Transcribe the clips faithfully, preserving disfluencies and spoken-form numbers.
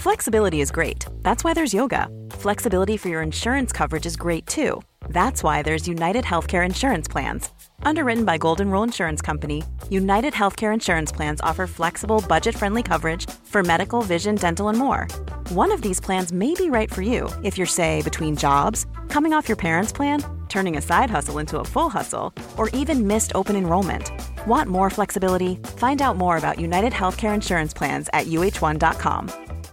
Flexibility is great. That's why there's yoga. Flexibility for your insurance coverage is great too. That's why there's United Healthcare Insurance Plans. Underwritten by Golden Rule Insurance Company, United Healthcare Insurance Plans offer flexible, budget-friendly coverage for medical, vision, dental, and more. One of these plans may be right for you if you're, say, between jobs, coming off your parents' plan, turning a side hustle into a full hustle, or even missed open enrollment. Want more flexibility? Find out more about United Healthcare Insurance Plans at U H one dot com.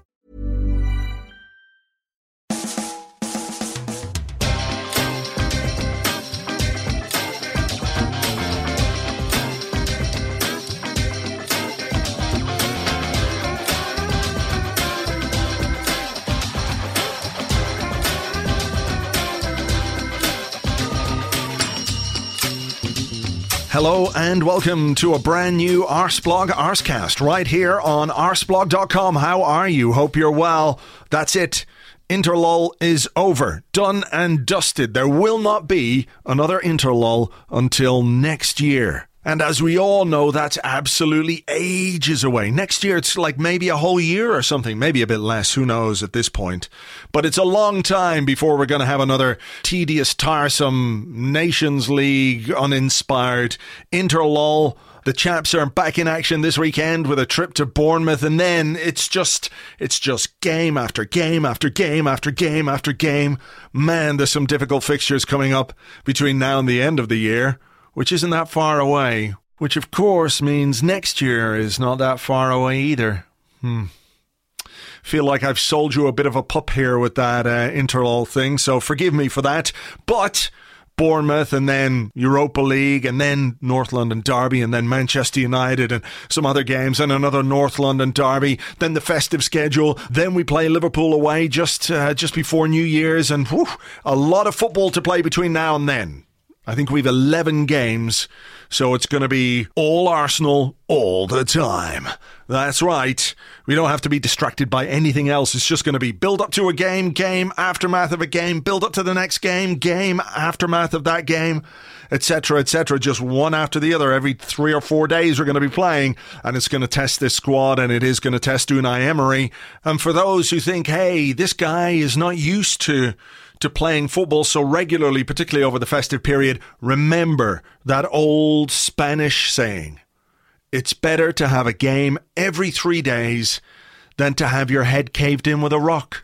Hello and welcome to a brand new Arsblog Arscast right here on arsblog dot com. How are you? Hope you're well. That's it. Interlull is over. Done and dusted. There will not be another interlull until next year. And as we all know, that's absolutely ages away. Next year, it's like maybe a whole year or something, maybe a bit less, who knows at this point. But it's a long time before we're going to have another tedious, tiresome, Nations League, uninspired interlull. The chaps are back in action this weekend with a trip to Bournemouth, and then it's just, it's just game after game after game after game after game. Man, there's some difficult fixtures coming up between now and the end of the year, which isn't that far away, which of course means next year is not that far away either. Hmm. Feel like I've sold you a bit of a pup here with that uh, interlull thing, so forgive me for that. But Bournemouth and then Europa League and then North London Derby and then Manchester United and some other games and another North London Derby, then the festive schedule, then we play Liverpool away just, uh, just before New Year's, and whew, a lot of football to play between now and then. I think we've eleven games, so it's going to be all Arsenal all the time. That's right. We don't have to be distracted by anything else. It's just going to be build up to a game, game, aftermath of a game, build up to the next game, game, aftermath of that game, et cetera, et cetera. Just one after the other. Every three or four days we're going to be playing, and it's going to test this squad, and it is going to test Unai Emery. And for those who think, hey, this guy is not used to to playing football so regularly, particularly over the festive period, remember that old Spanish saying, it's better to have a game every three days than to have your head caved in with a rock.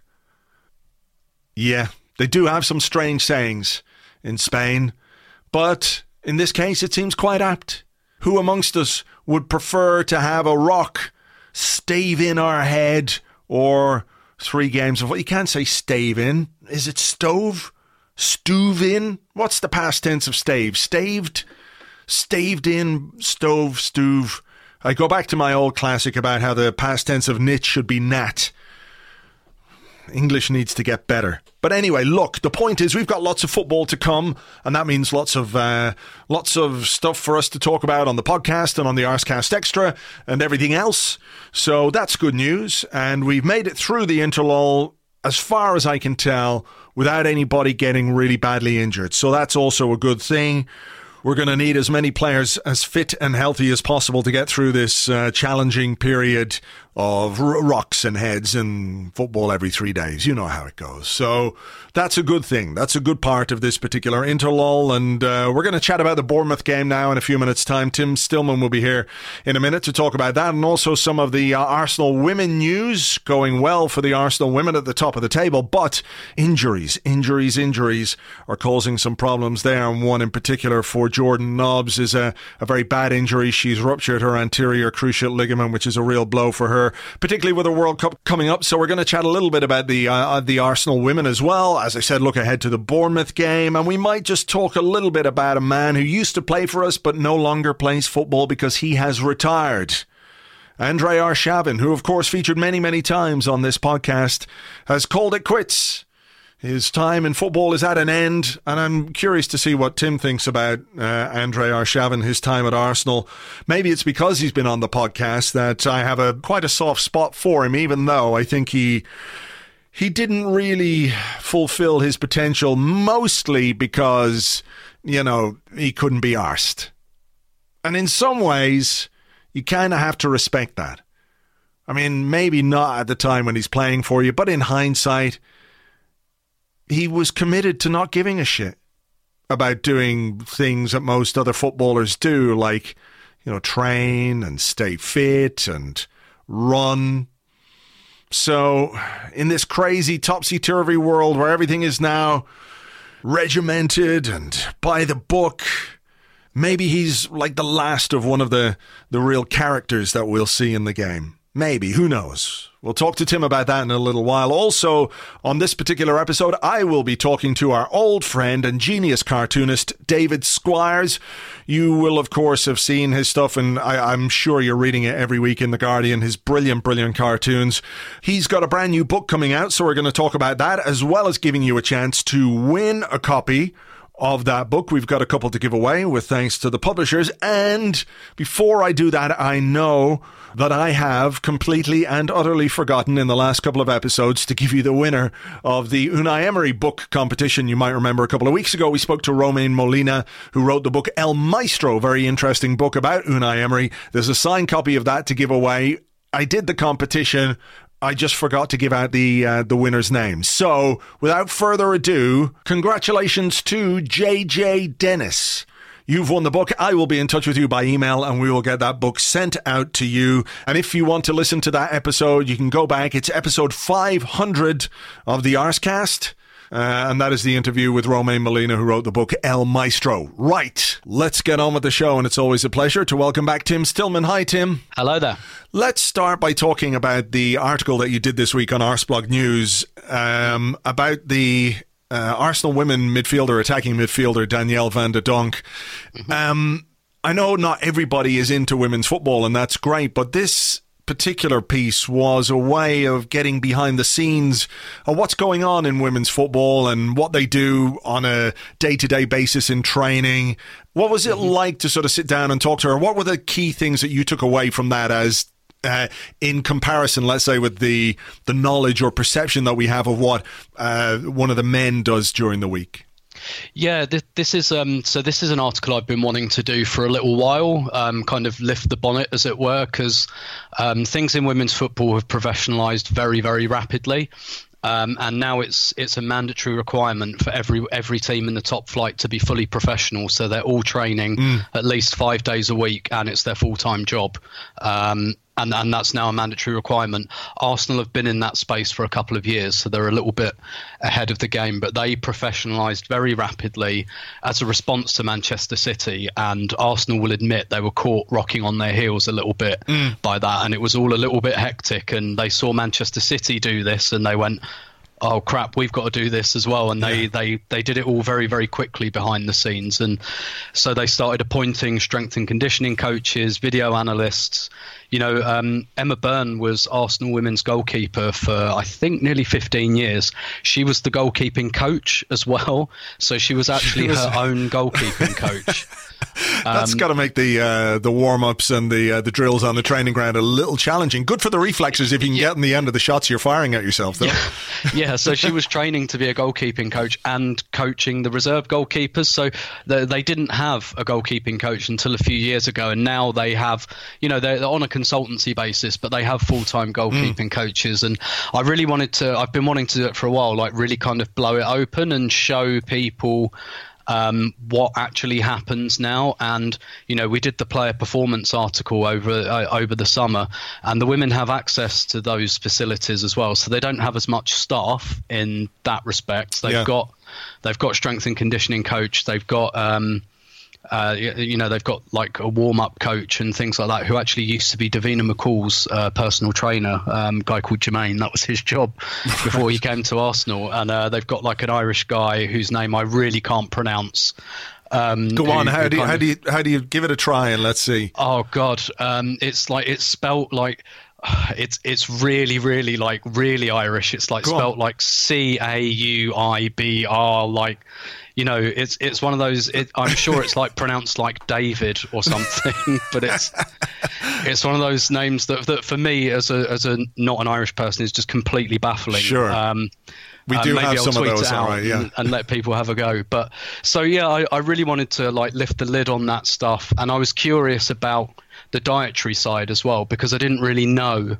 Yeah, they do have some strange sayings in Spain, but in this case it seems quite apt. Who amongst us would prefer to have a rock stave in our head, or three games of what you can't say stave in. Is it stove? Stove in? What's the past tense of stave? Staved? Staved in? Stove? Stove? I go back to my old classic about how the past tense of knit should be nat. English needs to get better. But anyway, look, the point is we've got lots of football to come, and that means lots of uh, lots of stuff for us to talk about on the podcast and on the Arscast Extra and everything else. So that's good news, and we've made it through the interlull, as far as I can tell, without anybody getting really badly injured. So that's also a good thing. We're going to need as many players as fit and healthy as possible to get through this uh, challenging period of r- rocks and heads and football every three days. You know how it goes. So that's a good thing. That's a good part of this particular interlull. And uh, we're going to chat about the Bournemouth game now in a few minutes' time. Tim Stillman will be here in a minute to talk about that, and also some of the uh, Arsenal women news. Going well for the Arsenal women at the top of the table, but injuries, injuries, injuries are causing some problems there. And one in particular for Jordan Nobbs is a, a very bad injury. She's ruptured her anterior cruciate ligament, which is a real blow for her, particularly with the World Cup coming up. So we're going to chat a little bit about the uh, the Arsenal women as well. As I said, look ahead to the Bournemouth game, and we might just talk a little bit about a man who used to play for us but no longer plays football because he has retired. Andrei Arshavin, who of course featured many, many times on this podcast, has called it quits. His time in football is at an end, and I'm curious to see what Tim thinks about uh, Andrei Arshavin, his time at Arsenal. Maybe it's because he's been on the podcast that I have a quite a soft spot for him, even though I think he he didn't really fulfill his potential, mostly because, you know, he couldn't be arsed. And in some ways, you kind of have to respect that. I mean, maybe not at the time when he's playing for you, but in hindsight, he was committed to not giving a shit about doing things that most other footballers do, like, you know, train and stay fit and run. So in this crazy topsy-turvy world where everything is now regimented and by the book, maybe he's like the last of one of the, the real characters that we'll see in the game. Maybe, who knows? We'll talk to Tim about that in a little while. Also, on this particular episode, I will be talking to our old friend and genius cartoonist, David Squires. You will, of course, have seen his stuff, and I, I'm sure you're reading it every week in The Guardian, his brilliant, brilliant cartoons. He's got a brand new book coming out, so we're going to talk about that, as well as giving you a chance to win a copy of that book. We've got a couple to give away with thanks to the publishers. And before I do that, I know that I have completely and utterly forgotten in the last couple of episodes to give you the winner of the Unai Emery book competition. You might remember a couple of weeks ago we spoke to Romain Molina, who wrote the book El Maestro, very interesting book about Unai Emery. There's a signed copy of that to give away. I did the competition. I just forgot to give out the uh, the winner's name. So, without further ado, congratulations to J J Dennis. You've won the book. I will be in touch with you by email and we will get that book sent out to you. And if you want to listen to that episode, you can go back. It's episode five hundred of the Arscast. Uh, and that is the interview with Romain Molina, who wrote the book El Maestro. Right, let's get on with the show, and it's always a pleasure to welcome back Tim Stillman. Hi, Tim. Hello there. Let's start by talking about the article that you did this week on Arsblog News um, about the uh, Arsenal women midfielder, attacking midfielder, Danielle van de Donk. Mm-hmm. Um, I know not everybody is into women's football, and that's great, but this particular piece was a way of getting behind the scenes of what's going on in women's football and what they do on a day-to-day basis in training. What was it mm-hmm. like to sort of sit down and talk to her? What were the key things that you took away from that as uh, in comparison, let's say, with the the knowledge or perception that we have of what uh, one of the men does during the week? Yeah, this, this is um, so this is an article I've been wanting to do for a little while, um, kind of lift the bonnet, as it were, because um, things in women's football have professionalised very, very rapidly. Um, and now it's it's a mandatory requirement for every every team in the top flight to be fully professional. So they're all training mm. at least five days a week, and it's their full-time job. Um, and, and that's now a mandatory requirement. Arsenal have been in that space for a couple of years, so they're a little bit ahead of the game. But they professionalised very rapidly as a response to Manchester City. And Arsenal will admit they were caught rocking on their heels a little bit mm. by that. And it was all a little bit hectic. And they saw Manchester City do this and they went, oh crap, we've got to do this as well. And they, yeah. they, they did it all very, very quickly behind the scenes. And so they started appointing strength and conditioning coaches, video analysts. You know, um, Emma Byrne was Arsenal women's goalkeeper for, I think, nearly fifteen years. She was the goalkeeping coach as well. So she was actually she was... her own goalkeeping coach. That's um, got to make the uh, the warm-ups and the uh, the drills on the training ground a little challenging. Good for the reflexes if you can yeah. get in the end of the shots you're firing at yourself, though. Yeah. yeah, so she was training to be a goalkeeping coach and coaching the reserve goalkeepers. So the, they didn't have a goalkeeping coach until a few years ago, and now they have, you know, they're on a consultancy basis, but they have full-time goalkeeping mm. coaches. And I really wanted to, I've been wanting to do it for a while, like really kind of blow it open and show people Um, what actually happens now. And you know, we did the player performance article over uh, over the summer, and the women have access to those facilities as well, so they don't have as much staff in that respect. They've yeah. got they've got strength and conditioning coach, they've got um Uh, you know, they've got like a warm-up coach and things like that, who actually used to be Davina McCall's uh, personal trainer, um, a guy called Jermaine. That was his job before he came to Arsenal. And uh, they've got like an Irish guy whose name I really can't pronounce. Um, Go on, who, how who do you, how of, do you how do you give it a try and let's see? Oh God, um, it's like it's spelt like. It's it's really really like really Irish. It's like Go spelt on. like C A U I B R, like, you know, it's it's one of those. It, I'm sure it's like pronounced like David or something, but it's it's one of those names that that for me as a as a not an Irish person is just completely baffling. Sure. Um, we do uh, maybe have I'll some tweet of those, it out right, yeah. and, and let people have a go. But so yeah, I, I really wanted to like lift the lid on that stuff, and I was curious about the dietary side as well, because I didn't really know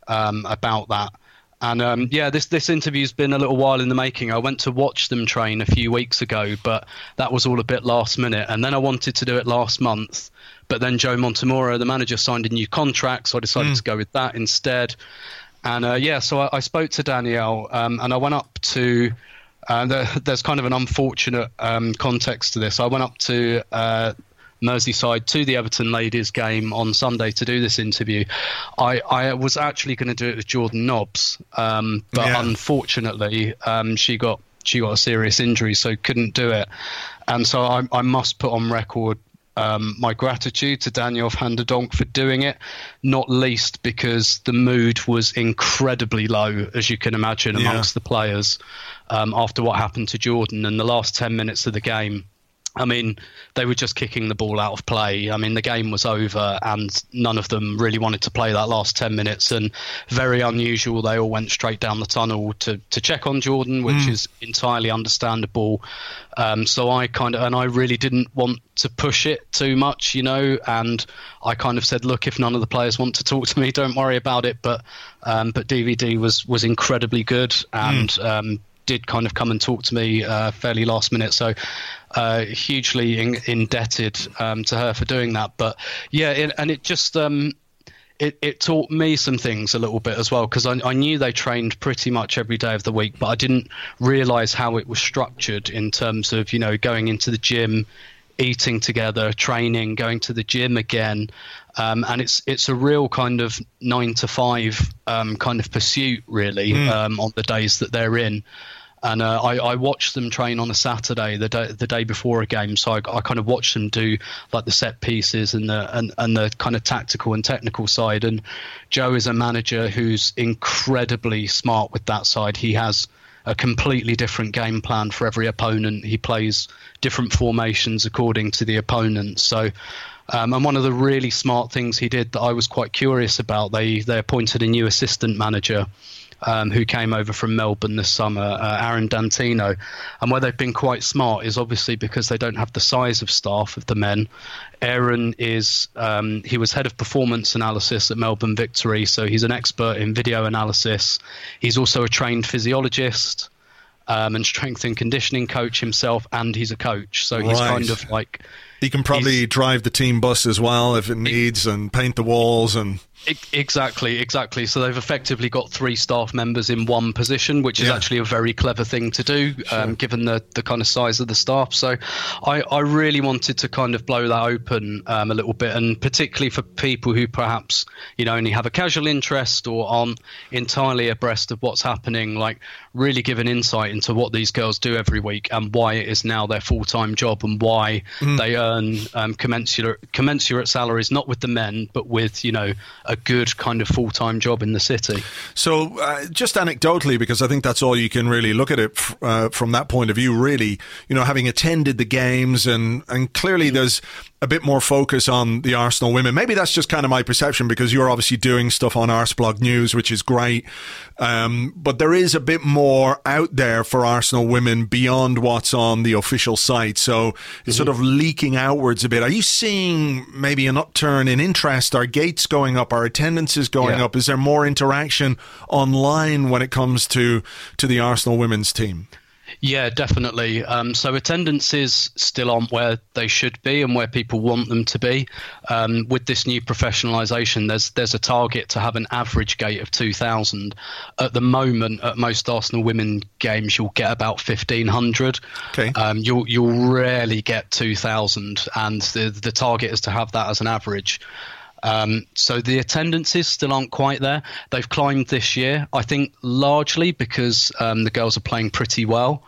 um, about that. And um, yeah, this this interview's been a little while in the making. I went to watch them train a few weeks ago, but that was all a bit last minute. And then I wanted to do it last month, but then Joe Montemurro, the manager, signed a new contract, so I decided mm. to go with that instead. And uh, yeah, so I, I spoke to Danielle, um, and I went up to. Uh, there, there's kind of an unfortunate um, context to this. I went up to uh, Merseyside to the Everton ladies game on Sunday to do this interview. I, I was actually going to do it with Jordan Nobbs, um, but yeah. unfortunately um, she got she got a serious injury, so couldn't do it. And so I, I must put on record um, my gratitude to Danielle van der Donk for doing it, not least because the mood was incredibly low, as you can imagine, amongst yeah. the players um, after what happened to Jordan in the last ten minutes of the game. I mean, they were just kicking the ball out of play. I mean, the game was over and none of them really wanted to play that last ten minutes. And very unusual, they all went straight down the tunnel to, to check on Jordan, which mm. is entirely understandable. Um, so I kind of, and I really didn't want to push it too much, you know, and I kind of said, look, if none of the players want to talk to me, don't worry about it. But um, but D V D was, was incredibly good and mm. um, did kind of come and talk to me uh, fairly last minute. So uh, hugely in, indebted um, to her for doing that. But yeah, it, and it just um, it, it taught me some things a little bit as well, because I, I knew they trained pretty much every day of the week, but I didn't realise how it was structured in terms of, you know, going into the gym, eating together, training, going to the gym again. Um, and it's it's a real kind of nine to five um, kind of pursuit, really, mm. um, on the days that they're in. And uh, I, I watched them train on a Saturday, the day, the day before a game. So I, I kind of watched them do like the set pieces and the and, and the kind of tactical and technical side. And Joe is a manager who's incredibly smart with that side. He has a completely different game plan for every opponent. He plays different formations according to the opponent. So, um, and one of the really smart things he did that I was quite curious about, they they appointed a new assistant manager um, who came over from Melbourne this summer, uh, Aaron Dantino. And where they've been quite smart is obviously because they don't have the size of staff of the men. Aaron is, um, he was head of performance analysis at Melbourne Victory, so he's an expert in video analysis. He's also a trained physiologist um, and strength and conditioning coach himself, and he's a coach. So he's right. kind of like... He can probably drive the team bus as well if it needs, and paint the walls and... Exactly, exactly. So they've effectively got three staff members in one position, which is yeah. actually a very clever thing to do, sure. um, given the, the kind of size of the staff. So I, I really wanted to kind of blow that open um, a little bit, and particularly for people who perhaps, you know, only have a casual interest or aren't entirely abreast of what's happening, like really give an insight into what these girls do every week and why it is now their full-time job and why mm. they earn um, commensurate, commensurate salaries, not with the men, but with, you know, a good kind of full-time job in the city. So uh, just anecdotally, because I think that's all you can really look at it f- uh, from that point of view, really, you know, having attended the games and, and clearly there's a bit more focus on the Arsenal women. Maybe that's just kind of my perception because you're obviously doing stuff on Arsblog News, which is great. Um, but there is a bit more out there for Arsenal women beyond what's on the official site. So mm-hmm. it's sort of leaking outwards a bit. Are you seeing maybe an upturn in interest? Are gates going up? Are attendances going yeah. up? Is there more interaction online when it comes to, to the Arsenal women's team? Yeah, definitely. Um, so attendances still aren't where they should be and where people want them to be. Um, with this new professionalisation, there's there's a target to have an average gate of two thousand. At the moment, at most Arsenal women games, you'll get about fifteen hundred. Okay. Um, you'll you'll rarely get two thousand, and the the target is to have that as an average. Um, so the attendances still aren't quite there. They've climbed this year, I think, largely because um, the girls are playing pretty well.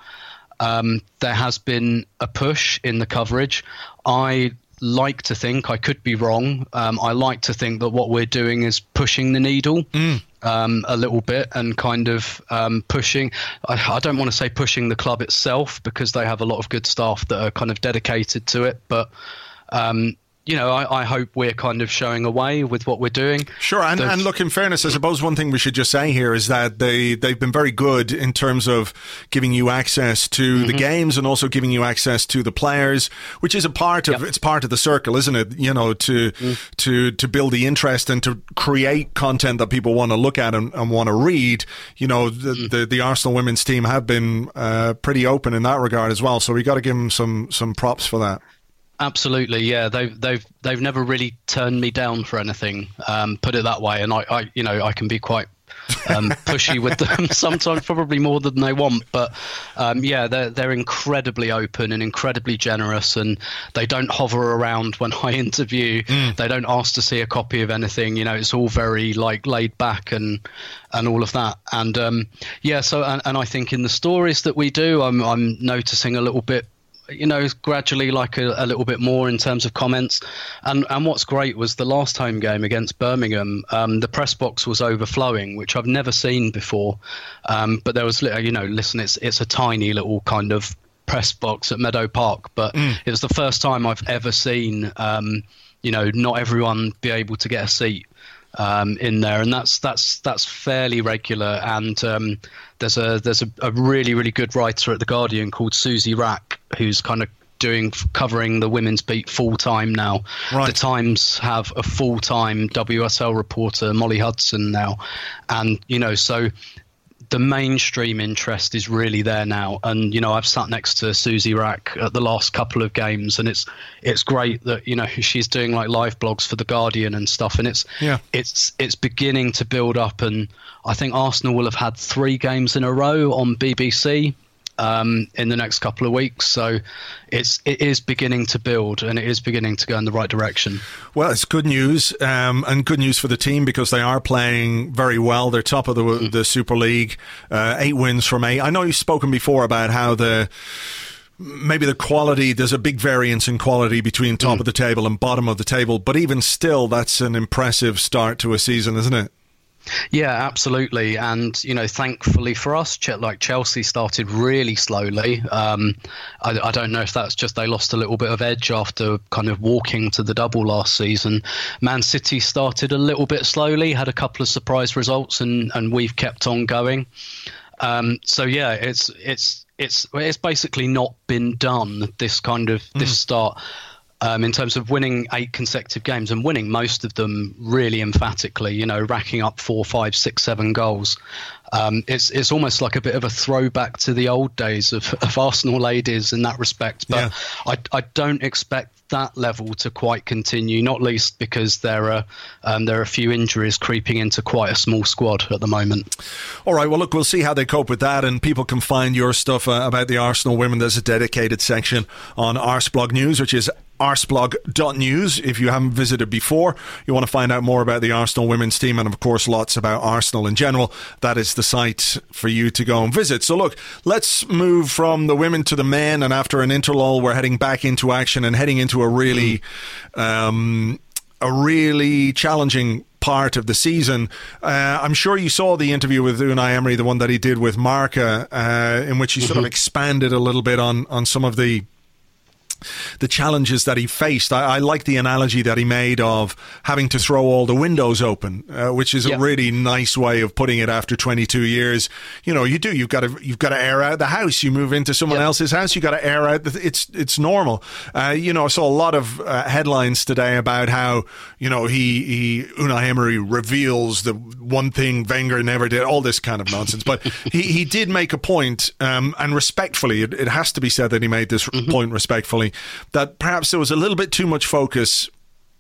Um, there has been a push in the coverage. I like to think, I could be wrong, um, I like to think that what we're doing is pushing the needle mm. um, a little bit and kind of um, pushing, I, I don't want to say pushing the club itself because they have a lot of good staff that are kind of dedicated to it, but um you know, I, I hope we're kind of showing a way with what we're doing. Sure, and, and look, in fairness, I suppose one thing we should just say here is that they, they've been very good in terms of giving you access to mm-hmm. the games and also giving you access to the players, which is a part of, yep. it's part of the circle, isn't it? You know, to mm. to to build the interest and to create content that people want to look at and, and want to read. You know, the, mm. the, the Arsenal women's team have been uh, pretty open in that regard as well, so we got to give them some, some props for that. Absolutely, yeah. They've they've they've never really turned me down for anything. Um, put it that way, and I, I you know I can be quite um, pushy with them sometimes, probably more than they want. But um, yeah, they're they're incredibly open and incredibly generous, and they don't hover around when I interview. Mm. They don't ask to see a copy of anything. You know, it's all very like laid back and and all of that. And um, yeah, so and, and I think in the stories that we do, I'm I'm noticing a little bit. You know, gradually like a, a little bit more in terms of comments. And and what's great was the last home game against Birmingham, um, the press box was overflowing, which I've never seen before. Um, but there was, you know, listen, it's it's a tiny little kind of press box at Meadow Park, but mm. it was the first time I've ever seen, um, you know, not everyone be able to get a seat um in there, and that's that's that's fairly regular. And um there's a there's a, a really really good writer at The Guardian called Susie Rack, who's kind of doing covering the women's beat full time now. Right. The Times have a full time W S L reporter, Molly Hudson, now, and you know, so the mainstream interest is really there now. And you know, I've sat next to Susie Rack at the last couple of games, and it's it's great that, you know, she's doing like live blogs for The Guardian and stuff, and it's yeah. it's it's beginning to build up. And I think Arsenal will have had three games in a row on B B C um in the next couple of weeks, so it's it is beginning to build, and it is beginning to go in the right direction. Well, it's good news, um and good news for the team, because they are playing very well. They're top of the mm. the Super League, uh, eight wins from eight. I know you've spoken before about how the maybe the quality, there's a big variance in quality between top mm. of the table and bottom of the table, but even still, that's an impressive start to a season, isn't it? Yeah, absolutely. And, you know, thankfully for us, like Chelsea started really slowly. Um, I, I don't know if that's just they lost a little bit of edge after kind of walking to the double last season. Man City started a little bit slowly, had a couple of surprise results, and, and we've kept on going. Um, so, yeah, it's it's it's it's basically not been done, this kind of this mm. start. Um, in terms of winning eight consecutive games, and winning most of them really emphatically, you know, racking up four, five, six, seven goals. Um, it's it's almost like a bit of a throwback to the old days of, of Arsenal ladies in that respect. But yeah. I, I don't expect that level to quite continue, not least because there are um, there are a few injuries creeping into quite a small squad at the moment. All right, well, look, we'll see how they cope with that, and people can find your stuff uh, about the Arsenal women. There's a dedicated section on Arsblog News, which is arsblog dot news. If you haven't visited before, you want to find out more about the Arsenal women's team, and of course lots about Arsenal in general, that is the site for you to go and visit. So look, let's move from the women to the men, and after an interlull we're heading back into action and heading into a really um, a really challenging part of the season. Uh, I'm sure you saw the interview with Unai Emery, the one that he did with Marca, uh, in which he mm-hmm. sort of expanded a little bit on, on some of the the challenges that he faced. I, I like the analogy that he made of having to throw all the windows open, uh, which is yep. a really nice way of putting it after twenty-two years. You know, you do, you've got to, you've got to air out the house. You move into someone yep. else's house, you got to air out. The, it's, it's normal. Uh, you know, I saw a lot of uh, headlines today about how, you know, he, he, Unai Emery reveals the one thing Wenger never did, all this kind of nonsense. But he, he did make a point, um, and respectfully, it, it has to be said that he made this mm-hmm. point respectfully, that perhaps there was a little bit too much focus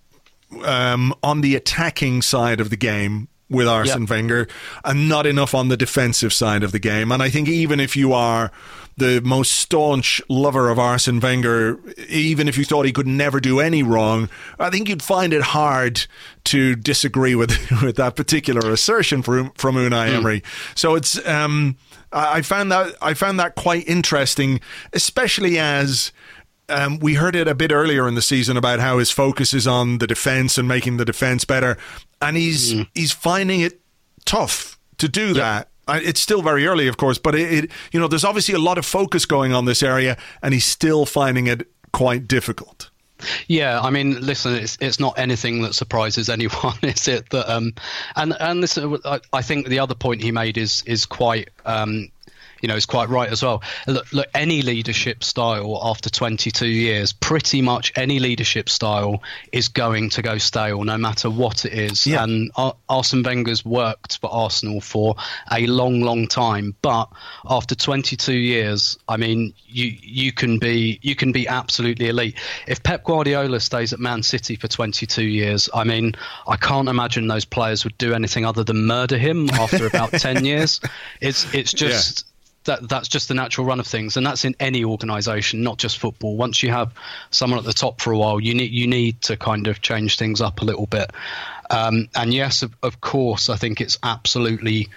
um, on the attacking side of the game with Arsene yep. Wenger, and not enough on the defensive side of the game. And I think even if you are the most staunch lover of Arsene Wenger, even if you thought he could never do any wrong, I think you'd find it hard to disagree with with that particular assertion from from Unai Emery. Mm. So it's um, I found that I found that quite interesting, especially as Um, we heard it a bit earlier in the season about how his focus is on the defence and making the defence better, and he's mm. he's finding it tough to do yep. that. It's still very early, of course, but it, it you know there's obviously a lot of focus going on this area, and he's still finding it quite difficult. Yeah, I mean, listen, it's it's not anything that surprises anyone, is it? That um, and and this, I, I think the other point he made is is quite um, you know, is quite right as well. Look, look, any leadership style after twenty-two years, pretty much any leadership style is going to go stale, no matter what it is. Yeah. And Ar- Arsene Wenger's worked for Arsenal for a long, long time, but after twenty-two years, I mean, you you can be you can be absolutely elite. If Pep Guardiola stays at Man City for twenty-two years, I mean, I can't imagine those players would do anything other than murder him after about ten years. It's it's just. Yeah. That, that's just the natural run of things, and that's in any organisation, not just football. Once you have someone at the top for a while, you need you need to kind of change things up a little bit. Um, and yes, of, of course, I think it's absolutely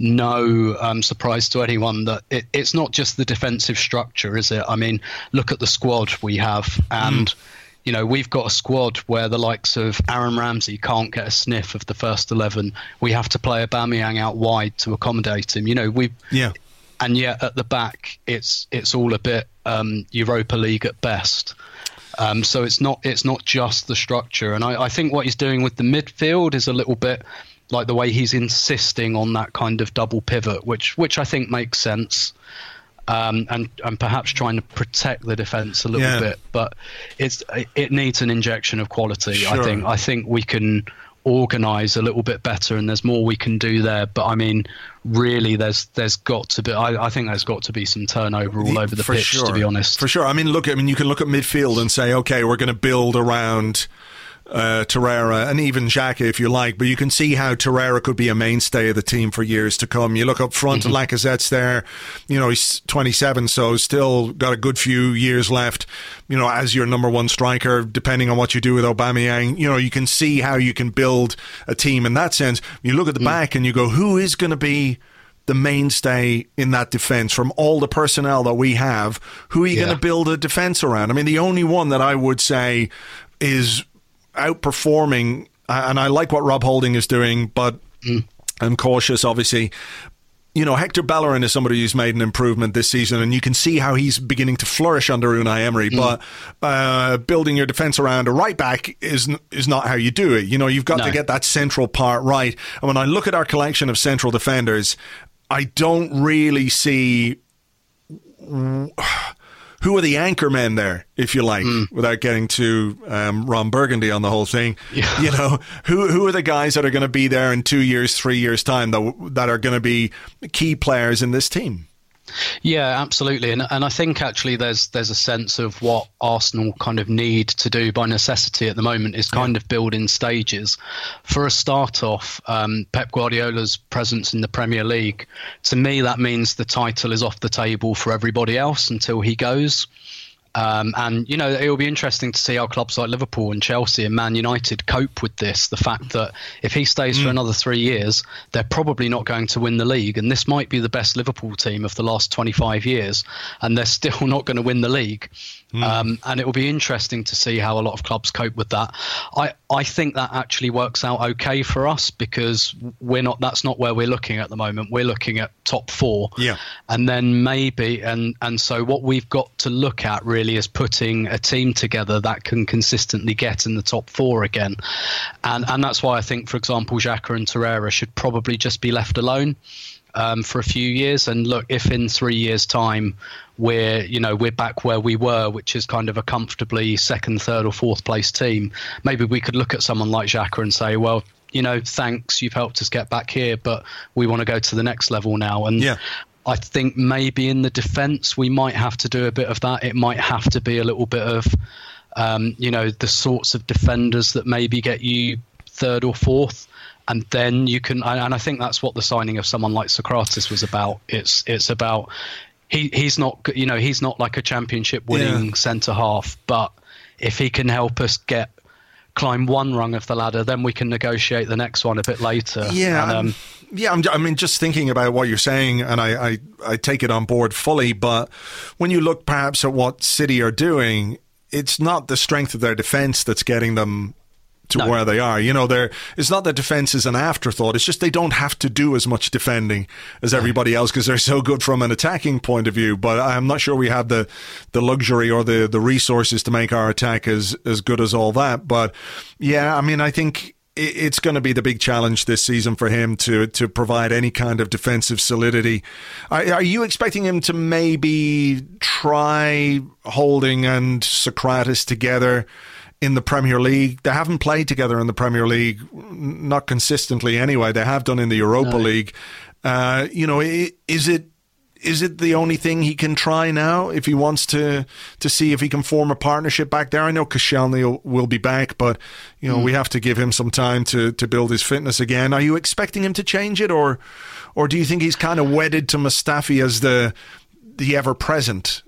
no um, surprise to anyone that it, it's not just the defensive structure, is it? I mean, look at the squad we have, and mm. you know, we've got a squad where the likes of Aaron Ramsey can't get a sniff of the first eleven. We have to play Aubameyang out wide to accommodate him. You know, we yeah. And yet at the back, it's it's all a bit um, Europa League at best. Um, so it's not it's not just the structure. And I, I think what he's doing with the midfield is a little bit like the way he's insisting on that kind of double pivot, which which I think makes sense. Um, and and perhaps trying to protect the defence a little yeah. bit, but it's it needs an injection of quality. Sure. I think I think we can organise a little bit better, and there's more we can do there. But I mean, really, there's there's got to be. I, I think there's got to be some turnover all over the For pitch. Sure. To be honest, for sure. I mean, look. I mean, you can look at midfield and say, okay, we're going to build around uh, Torreira and even Xhaka if you like, but you can see how Torreira could be a mainstay of the team for years to come. You look up front, mm-hmm. and Lacazette's there. You know, he's twenty-seven, so still got a good few years left. You know, as your number one striker, depending on what you do with Aubameyang, you know, you can see how you can build a team in that sense. You look at the mm. back and you go, who is going to be the mainstay in that defence from all the personnel that we have? Who are you yeah. going to build a defence around? I mean, the only one that I would say is outperforming, and I like what Rob Holding is doing, but mm. I'm cautious, obviously. You know, Hector Bellerin is somebody who's made an improvement this season, and you can see how he's beginning to flourish under Unai Emery. Mm. But uh, building your defence around a right back is is not how you do it. You know, you've got no. to get that central part right. And when I look at our collection of central defenders, I don't really see who are the anchor men there, if you like, mm. without getting to um, Ron Burgundy on the whole thing. Yeah. You know, who who are the guys that are going to be there in two years, three years' time that, that are going to be key players in this team? Yeah, absolutely. And and I think actually there's there's a sense of what Arsenal kind of need to do by necessity at the moment is kind yeah. of build in stages. For a start off, um, Pep Guardiola's presence in the Premier League, to me that means the title is off the table for everybody else until he goes. Um, and, you know, it will be interesting to see how clubs like Liverpool and Chelsea and Man United cope with this. The fact that if he stays mm. for another three years, they're probably not going to win the league. And this might be the best Liverpool team of the last twenty-five years. And they're still not going to win the league. Mm. Um, and it will be interesting to see how a lot of clubs cope with that. I, I think that actually works out okay for us because we're not. That's not where we're looking at the moment. We're looking at top four. Yeah. And then maybe. And, and so what we've got to look at really is putting a team together that can consistently get in the top four again. And and that's why I think, for example, Xhaka and Torreira should probably just be left alone um, for a few years. And look, if in three years' time we're, you know, we're back where we were, which is kind of a comfortably second, third or fourth place team, maybe we could look at someone like Xhaka and say, well, you know, thanks, you've helped us get back here, but we want to go to the next level now. And yeah. I think maybe in the defence we might have to do a bit of that. It might have to be a little bit of, um, you know, the sorts of defenders that maybe get you third or fourth, and then you can. And I think that's what the signing of someone like Sokratis was about. It's it's about he he's not you know he's not like a championship winning yeah. centre half, but if he can help us get. Climb one rung of the ladder, then we can negotiate the next one a bit later. Yeah, and, um, yeah. I'm, I mean, just thinking about what you're saying, and I, I, I take it on board fully. But when you look perhaps at what City are doing, it's not the strength of their defence that's getting them to no. where they are. You know, they're, it's not that defence is an afterthought. It's just they don't have to do as much defending as everybody else because they're so good from an attacking point of view. But I'm not sure we have the, the luxury or the, the resources to make our attack as, as good as all that. But yeah, I mean, I think it's going to be the big challenge this season for him to to provide any kind of defensive solidity. Are, are you expecting him to maybe try Holding and Sokratis together in the Premier League? They haven't played together in the Premier League, not consistently anyway. They have done in the Europa no. League. Uh, you know, is it is it the only thing he can try now if he wants to to see if he can form a partnership back there? I know Koscielny will, will be back, but you know mm. we have to give him some time to to build his fitness again. Are you expecting him to change it, or or do you think he's kind of wedded to Mustafi as the the ever present?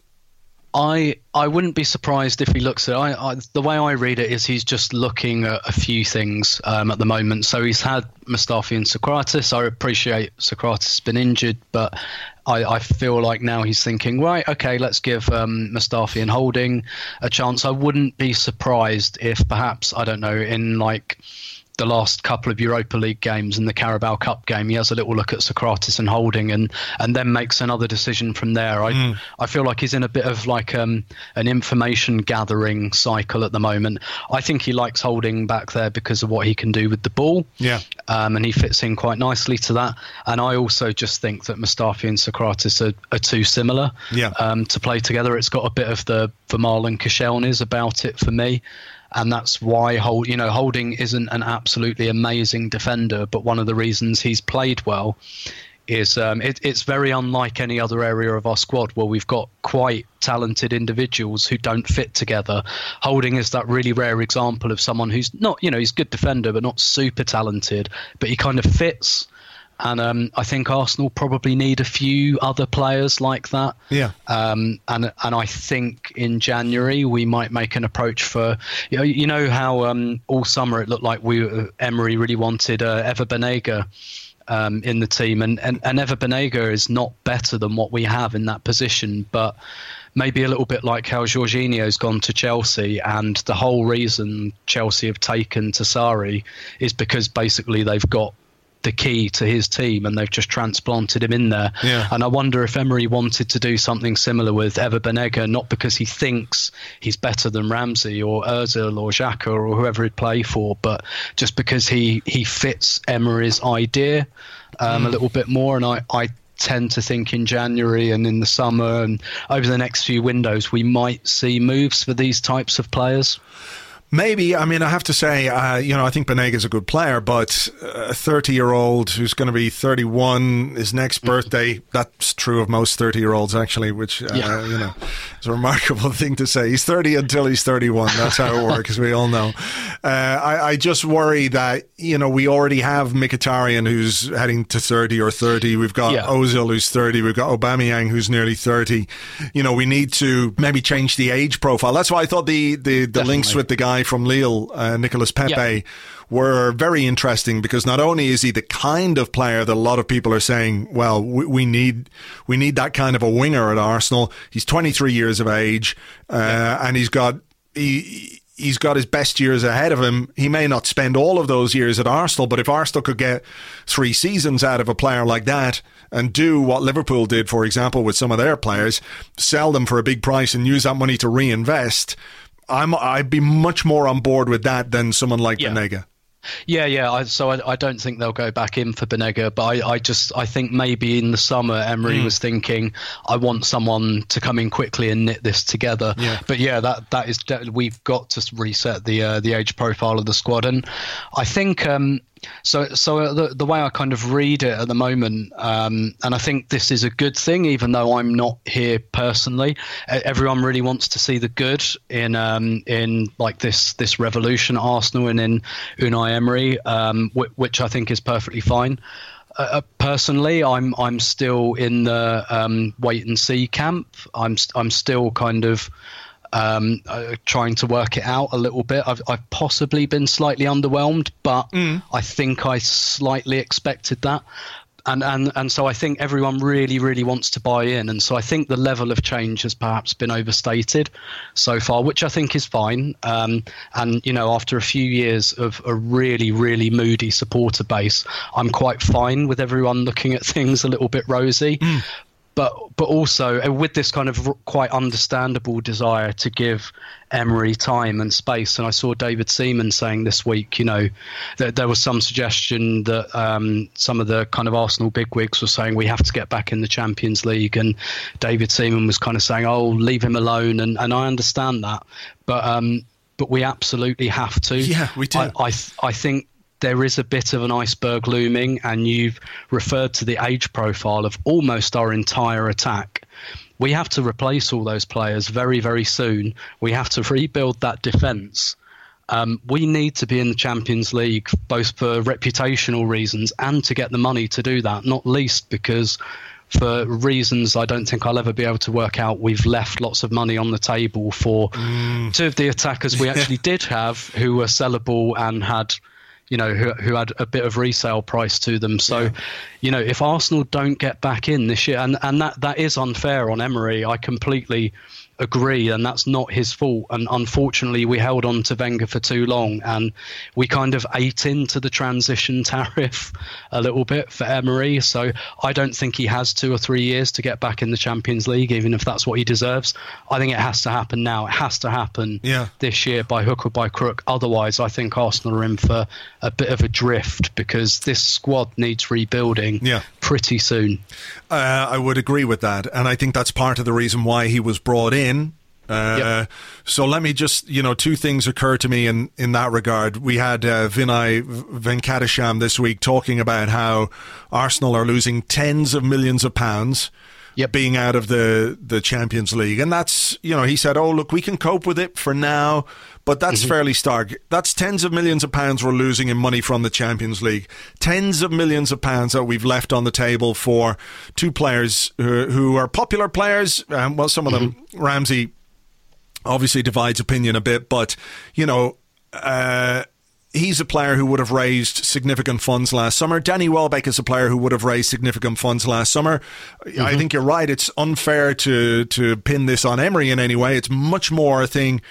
I I wouldn't be surprised if he looks at I, I the way I read it is he's just looking at a few things um, at the moment. So he's had Mustafi and Sokratis. I appreciate Sokratis has been injured, but I, I feel like now he's thinking, right, okay, let's give um, Mustafi and Holding a chance. I wouldn't be surprised if perhaps, I don't know, in like the last couple of Europa League games and the Carabao Cup game, he has a little look at Sokratis and Holding and and then makes another decision from there. I mm. I feel like he's in a bit of like um, an information gathering cycle at the moment. I think he likes Holding back there because of what he can do with the ball. Yeah. Um, and he fits in quite nicely to that. And I also just think that Mustafi and Sokratis are, are too similar yeah. um, to play together. It's got a bit of the Vermaelen and Koscielny's about it for me. And that's why Hold, you know, Holding isn't an absolutely amazing defender, but one of the reasons he's played well is um, it, it's very unlike any other area of our squad where we've got quite talented individuals who don't fit together. Holding is that really rare example of someone who's not, you know, he's a good defender, but not super talented, but he kind of fits. And um, I think Arsenal probably need a few other players like that. Yeah. Um, and and I think in January we might make an approach for, you know, you know how um, all summer it looked like we uh, Emery really wanted uh, Ever Banega um, in the team, and, and and Ever Banega is not better than what we have in that position, but maybe a little bit like how Jorginho's gone to Chelsea, and the whole reason Chelsea have taken Sarri is because basically they've got the key to his team and they've just transplanted him in there. Yeah. And I wonder if Emery wanted to do something similar with Ever Banega, not because he thinks he's better than Ramsey or Ozil or Xhaka or whoever he'd play for, but just because he, he fits Emery's idea um, mm. a little bit more. And I, I tend to think in January and in the summer and over the next few windows, we might see moves for these types of players. Maybe. I mean, I have to say, uh, you know, I think Banega's a good player, but a thirty-year-old who's going to be thirty-one, his next birthday, that's true of most thirty-year-olds, actually, which, uh, yeah. you know, is a remarkable thing to say. He's thirty until he's thirty-one. That's how it works, as we all know. Uh, I, I just worry that, you know, we already have Mkhitaryan who's heading to thirty or thirty. We've got yeah. Ozil who's thirty. We've got Aubameyang who's nearly thirty. You know, we need to maybe change the age profile. That's why I thought the, the, the links with the guy from Lille, uh, Nicolas Pepe, yeah. were very interesting because not only is he the kind of player that a lot of people are saying, well, we, we need we need that kind of a winger at Arsenal. He's twenty-three years of age, uh, yeah. and he's got he, he's got his best years ahead of him. He may not spend all of those years at Arsenal, but if Arsenal could get three seasons out of a player like that and do what Liverpool did, for example, with some of their players, sell them for a big price and use that money to reinvest, I'm, I'd be much more on board with that than someone like yeah. Banega. Yeah, yeah. I, so I, I don't think they'll go back in for Banega, but I, I just I think maybe in the summer Emery mm. was thinking, I want someone to come in quickly and knit this together. Yeah. But yeah, that that is we've got to reset the uh, the age profile of the squad, and I think. Um, So, so the the way I kind of read it at the moment, um, and I think this is a good thing, even though I'm not here personally. Everyone really wants to see the good in um, in like this this revolution at Arsenal and in Unai Emery, um, which, which I think is perfectly fine. Uh, personally, I'm I'm still in the um, wait and see camp. I'm I'm still kind of. Um, uh, trying to work it out a little bit. I've, I've possibly been slightly underwhelmed, but mm. I think I slightly expected that. And, and and so I think everyone really, really wants to buy in. And so I think the level of change has perhaps been overstated so far, which I think is fine. Um, and, you know, after a few years of a really, really moody supporter base, I'm quite fine with everyone looking at things a little bit rosy. Mm. But but also with this kind of quite understandable desire to give Emery time and space. And I saw David Seaman saying this week, you know, that there was some suggestion that um, some of the kind of Arsenal bigwigs were saying we have to get back in the Champions League. And David Seaman was kind of saying, oh, leave him alone. And, and I understand that. But um, but we absolutely have to. Yeah, we do. I, I, I think there is a bit of an iceberg looming, and you've referred to the age profile of almost our entire attack. We have to replace all those players very, very soon. We have to rebuild that defence. Um, we need to be in the Champions League, both for reputational reasons and to get the money to do that, not least because for reasons I don't think I'll ever be able to work out, we've left lots of money on the table for mm. two of the attackers we actually did have who were sellable and had... you know, who, who had a bit of resale price to them. So, yeah. you know, if Arsenal don't get back in this year, and, and that, that is unfair on Emery, I completely agree, and that's not his fault. And unfortunately, we held on to Wenger for too long, and we kind of ate into the transition tariff a little bit for Emery. So I don't think he has two or three years to get back in the Champions League, even if that's what he deserves. I think it has to happen now. It has to happen yeah. this year by hook or by crook. Otherwise, I think Arsenal are in for a bit of a drift, because this squad needs rebuilding yeah. pretty soon. Uh, I would agree with that, and I think that's part of the reason why he was brought in. Uh, yep. So let me just, you know, two things occur to me in, in that regard. We had uh, Vinay Venkatesham this week talking about how Arsenal are losing tens of millions of pounds yep. being out of the, the Champions League. And that's, you know, he said, oh, look, we can cope with it for now, but that's mm-hmm. fairly stark. That's tens of millions of pounds we're losing in money from the Champions League. Tens of millions of pounds that we've left on the table for two players who, who are popular players. Um, well, some of mm-hmm. them, Ramsey, obviously divides opinion a bit, but, you know, uh, he's a player who would have raised significant funds last summer. Danny Welbeck is a player who would have raised significant funds last summer. Mm-hmm. I think you're right. It's unfair to, to pin this on Emery in any way. It's much more a thing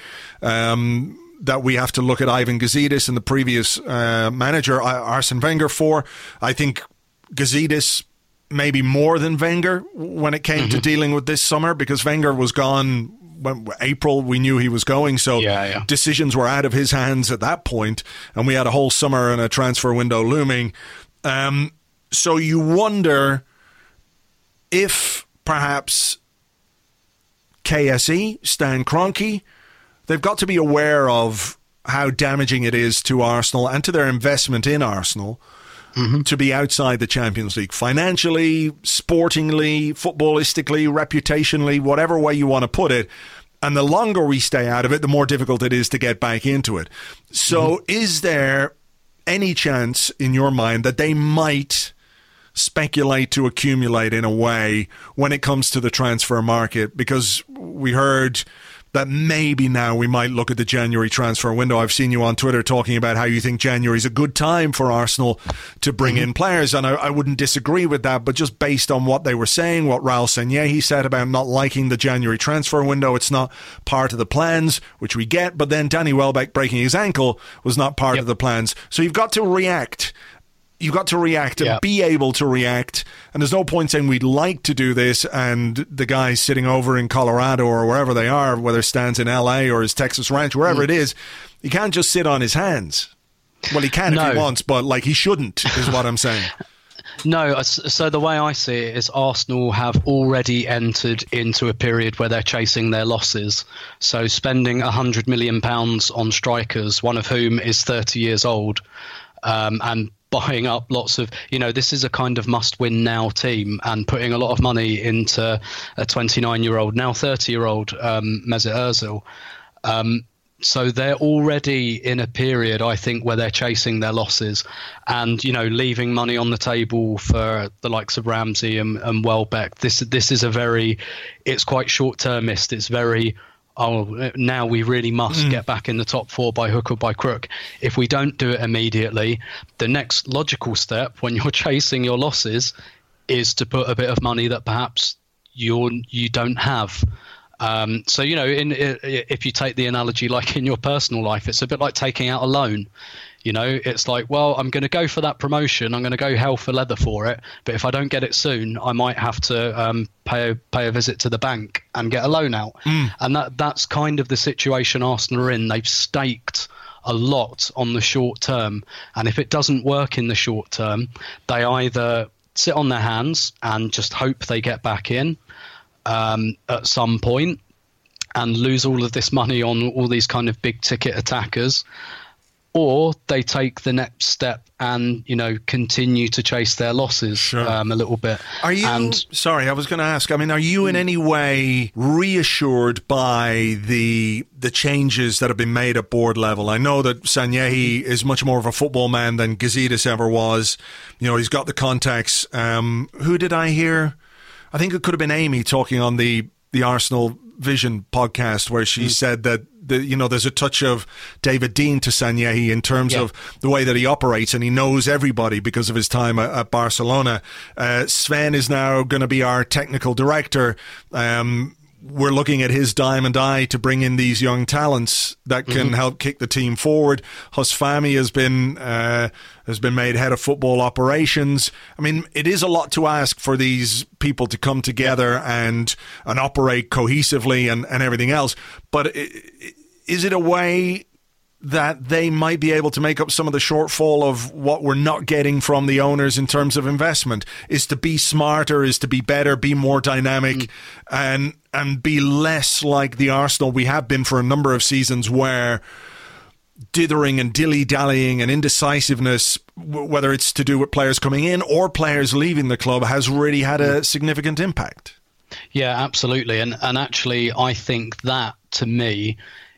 um, that we have to look at Ivan Gazidis and the previous uh, manager, Arsene Wenger, for. I think Gazidis maybe more than Wenger when it came mm-hmm. to dealing with this summer, because Wenger was gone when April, we knew he was going, so yeah, yeah. decisions were out of his hands at that point, and we had a whole summer and a transfer window looming. Um, so you wonder if perhaps K S E, Stan Kroenke, they've got to be aware of how damaging it is to Arsenal and to their investment in Arsenal mm-hmm. to be outside the Champions League, financially, sportingly, footballistically, reputationally, whatever way you want to put it. And the longer we stay out of it, the more difficult it is to get back into it. So mm-hmm. is there any chance in your mind that they might speculate to accumulate in a way when it comes to the transfer market? Because we heard that maybe now we might look at the January transfer window. I've seen you on Twitter talking about how you think January is a good time for Arsenal to bring mm-hmm. in players, and I, I wouldn't disagree with that, but just based on what they were saying, what Raul Sanllehi said about not liking the January transfer window, it's not part of the plans, which we get, but then Danny Welbeck breaking his ankle was not part yep. of the plans. So you've got to react. You've got to react and yeah. be able to react. And there's no point saying we'd like to do this and the guys sitting over in Colorado or wherever they are, whether Stan's in L A or his Texas ranch, wherever mm. it is, he can't just sit on his hands. Well, he can no. if he wants, but like he shouldn't, is what I'm saying. No, so the way I see it is Arsenal have already entered into a period where they're chasing their losses. So spending one hundred million pounds on strikers, one of whom is thirty years old, um, and buying up lots of, you know, this is a kind of must-win now team, and putting a lot of money into a twenty-nine-year-old, now thirty-year-old um, Mesut Ozil. Um, so they're already in a period, I think, where they're chasing their losses and, you know, leaving money on the table for the likes of Ramsey and, and Welbeck. This this is a very, it's quite short-termist. It's very, oh, now we really must mm. get back in the top four by hook or by crook. If we don't do it immediately, the next logical step when you're chasing your losses is to put a bit of money that perhaps you're, you don't have. Um, so, you know, in, if you take the analogy like in your personal life, it's a bit like taking out a loan. You know, it's like, well, I'm going to go for that promotion. I'm going to go hell for leather for it. But if I don't get it soon, I might have to um, pay, a, pay a visit to the bank and get a loan out. Mm. And that that's kind of the situation Arsenal are in. They've staked a lot on the short term. And if it doesn't work in the short term, they either sit on their hands and just hope they get back in um, at some point and lose all of this money on all these kind of big ticket attackers, or they take the next step and, you know, continue to chase their losses sure. um, a little bit. Are you, and, sorry, I was going to ask, I mean, are you in any way reassured by the the changes that have been made at board level? I know that Sanyehi is much more of a football man than Gazidis ever was. You know, he's got the contacts. Um, who did I hear? I think it could have been Amy talking on the, the Arsenal Vision podcast where she mm. said that The, you know, there's a touch of David Dein to Sanyehi in terms yeah. of the way that he operates, and he knows everybody because of his time at, at Barcelona. Uh, Sven is now going to be our technical director. Um, we're looking at his diamond eye to bring in these young talents that can mm-hmm. help kick the team forward. Hosfami has been uh, has been made head of football operations. I mean, it is a lot to ask for these people to come together and and operate cohesively and, and everything else. But it, is it a way that they might be able to make up some of the shortfall of what we're not getting from the owners in terms of investment? Is to be smarter, is to be better, be more dynamic, mm. and and be less like the Arsenal we have been for a number of seasons, where dithering and dilly-dallying and indecisiveness, w- whether it's to do with players coming in or players leaving the club, has really had a significant impact. Yeah, absolutely. And and actually, I think that, to me,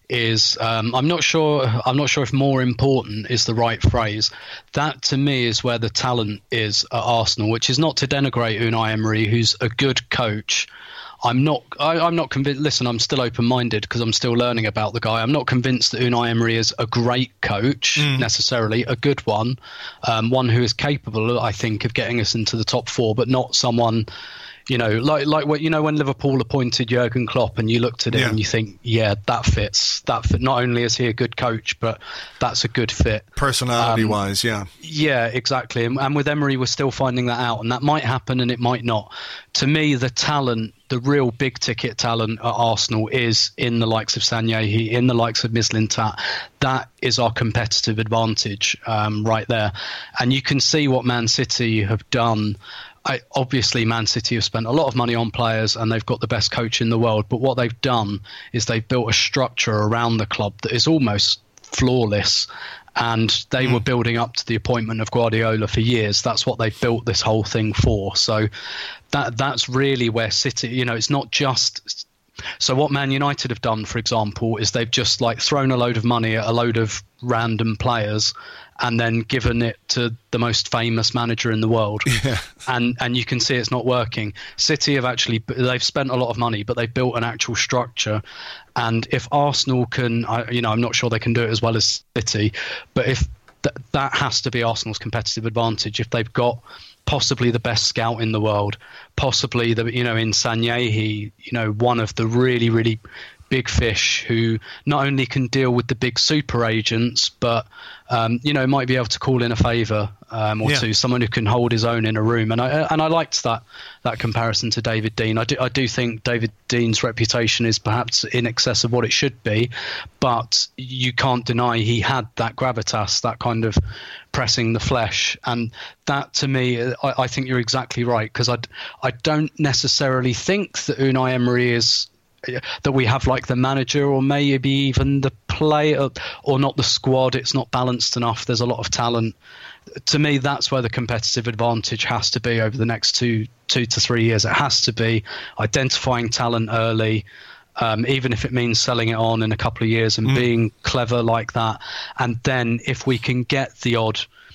is um, I'm not sure I'm not sure if more important is the right phrase. That, to me, is where the talent is at Arsenal, which is not to denigrate Unai Emery, who's a good coach. I'm not I, I'm not convinced. Listen, I'm still open-minded because I'm still learning about the guy. I'm not convinced that Unai Emery is a great coach mm. necessarily, a good one, um, one who is capable, I think, of getting us into the top four, but not someone, you know, like like what you know when Liverpool appointed Jurgen Klopp, and you looked at it yeah. and you think, yeah, that fits. That fit. Not only is he a good coach, but that's a good fit, personality-wise. Um, yeah, yeah, exactly. And, and with Emery, we're still finding that out, and that might happen and it might not. To me, the talent, the real big-ticket talent at Arsenal, is in the likes of Sanyehi, in the likes of Mislintat. That is our competitive advantage um, right there, and you can see what Man City have done. I, obviously, Man City have spent a lot of money on players and they've got the best coach in the world. But what they've done is they've built a structure around the club that is almost flawless. And they mm. were building up to the appointment of Guardiola for years. That's what they built this whole thing for. So that that's really where City, you know, it's not just. So what Man United have done, for example, is they've just like thrown a load of money at a load of random players and then given it to the most famous manager in the world. Yeah. And and you can see it's not working. City have actually, they've spent a lot of money, but they've built an actual structure. And if Arsenal can, I, you know, I'm not sure they can do it as well as City, but if th- that has to be Arsenal's competitive advantage. If they've got possibly the best scout in the world, possibly the, you know, in Sanyehi, you know, one of the really, really big fish who not only can deal with the big super agents, but um, you know, might be able to call in a favour um, or yeah. two. Someone who can hold his own in a room, and I and I liked that that comparison to David Dein. I do I do think David Dein's reputation is perhaps in excess of what it should be, but you can't deny he had that gravitas, that kind of pressing the flesh, and that, to me, I, I think you're exactly right, because I I don't necessarily think that Unai Emery is. That we have like the manager or maybe even the player, or not the squad. It's not balanced enough. There's a lot of talent. To me, that's where the competitive advantage has to be over the next two two to three years. It has to be identifying talent early, um, even if it means selling it on in a couple of years and mm. being clever like that. And then if we can get the odd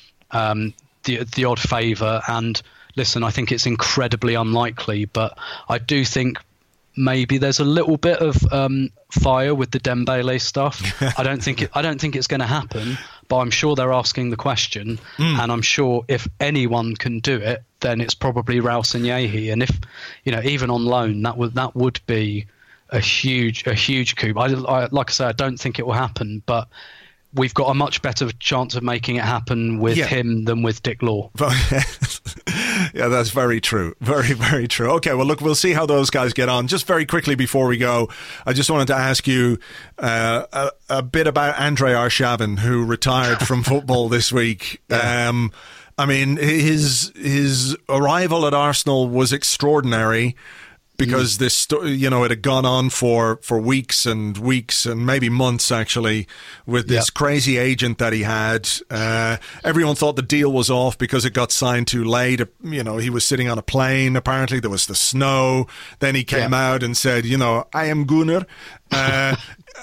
um, the the odd favour, and listen, I think it's incredibly unlikely, but I do think maybe there's a little bit of um, fire with the Dembele stuff. I don't think it, I don't think it's going to happen, but I'm sure they're asking the question, mm. and I'm sure if anyone can do it, then it's probably Raul Sanllehi. And if, you know, even on loan, that would that would be a huge a huge coup. I, I like I say, I don't think it will happen, but we've got a much better chance of making it happen with yeah. him than with Dick Law. Yeah, that's very true. Very, very true. Okay, well, look, we'll see how those guys get on. Just very quickly before we go, I just wanted to ask you uh, a, a bit about Andrei Arshavin, who retired from football this week. Yeah. Um, I mean, his his arrival at Arsenal was extraordinary. Because this, you know, it had gone on for, for weeks and weeks and maybe months, actually, with this yep. crazy agent that he had. Uh, everyone thought the deal was off because it got signed too late. You know, he was sitting on a plane. Apparently, there was the snow. Then he came yep. out and said, you know, I am Gunnar. Uh,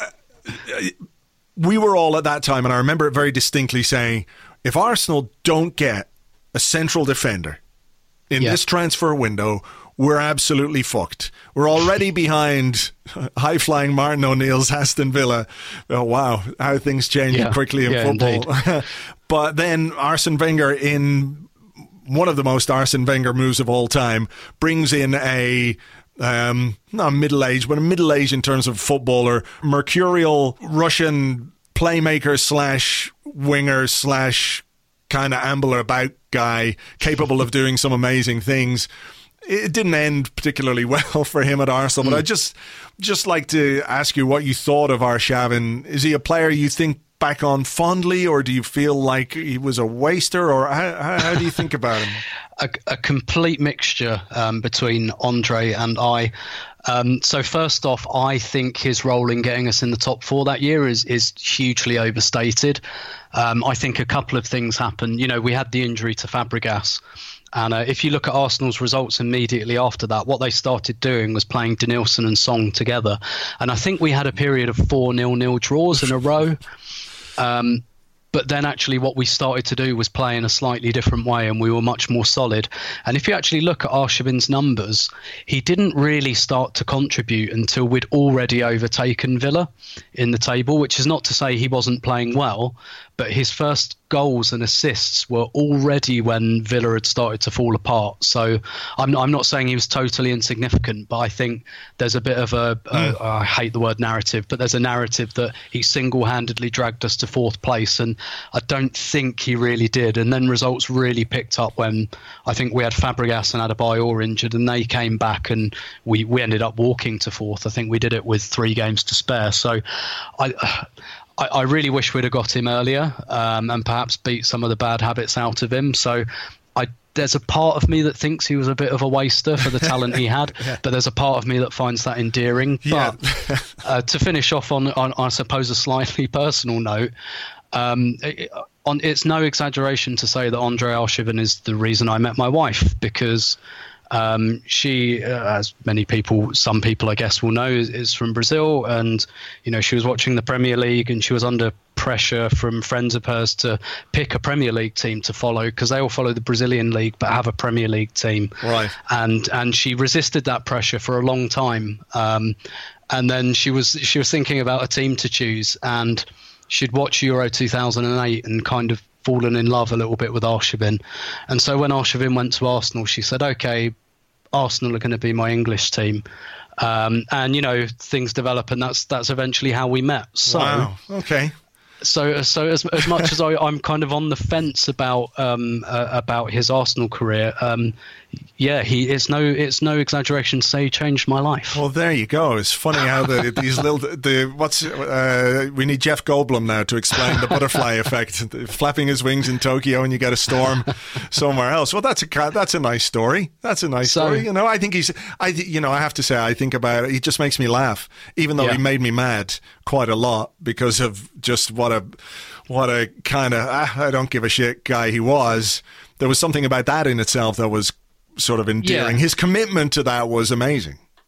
we were all at that time, and I remember it very distinctly saying, if Arsenal don't get a central defender in yep. this transfer window, we're absolutely fucked. We're already behind high-flying Martin O'Neill's Aston Villa. Oh, wow, how things change yeah. quickly in yeah, football. But then Arsene Wenger, in one of the most Arsene Wenger moves of all time, brings in a... Um, not middle-aged, but a middle-aged in terms of footballer, mercurial Russian playmaker slash winger slash kind of ambler about guy, capable of doing some amazing things. It didn't end particularly well for him at Arsenal, but mm. I'd just, just like to ask you what you thought of Arshavin. Is he a player you think back on fondly, or do you feel like he was a waster, or how, how, how do you think about him? A, a complete mixture um, between Andre and I. Um, so first off, I think his role in getting us in the top four that year is is hugely overstated. Um, I think a couple of things happened. You know, we had the injury to Fabregas. And uh, if you look at Arsenal's results immediately after that, what they started doing was playing Denilson and Song together. And I think we had a period of four nil-nil draws in a row. Um, but then actually what we started to do was play in a slightly different way, and we were much more solid. And if you actually look at Arshavin's numbers, he didn't really start to contribute until we'd already overtaken Villa in the table, which is not to say he wasn't playing well, but his first goals and assists were already when Villa had started to fall apart. So I'm not, I'm not saying he was totally insignificant, but I think there's a bit of a, a mm. I hate the word narrative, but there's a narrative that he single-handedly dragged us to fourth place, and I don't think he really did. And then results really picked up when I think we had Fabregas and Adebayor injured, and they came back, and we, we ended up walking to fourth. I think we did it with three games to spare. So I... I, I really wish we'd have got him earlier um, and perhaps beat some of the bad habits out of him. So I, there's a part of me that thinks he was a bit of a waster for the talent he had, yeah. but there's a part of me that finds that endearing. Yeah. But uh, to finish off on, on, I suppose, a slightly personal note, um, it, on, it's no exaggeration to say that Andrei Arshavin is the reason I met my wife, because... Um, she, uh, as many people, some people I guess will know, is, is from Brazil, and you know she was watching the Premier League, and she was under pressure from friends of hers to pick a Premier League team to follow, because they all follow the Brazilian league but have a Premier League team. Right. And and she resisted that pressure for a long time, um, and then she was she was thinking about a team to choose, and she'd watch Euro two thousand eight and kind of fallen in love a little bit with Arshavin. And so when Arshavin went to Arsenal, she said, okay, Arsenal are going to be my English team. Um, and, you know, things develop, and that's that's eventually how we met. So, wow. Okay. So, so as as much as I, I'm kind of on the fence about um, uh, about his Arsenal career, um, yeah, he it's no it's no exaggeration to say he changed my life. Well, there you go. It's funny how the these little the what's uh, we need Jeff Goldblum now to explain the butterfly effect, flapping his wings in Tokyo and you get a storm somewhere else. Well, that's a that's a nice story. That's a nice so, story. You know, I think he's I you know I have to say I think about it. He just makes me laugh, even though yeah. he made me mad quite a lot because of just what a what a kind of ah, I don't give a shit guy he was. There was something about that in itself that was sort of endearing. Yeah. His commitment to that was amazing.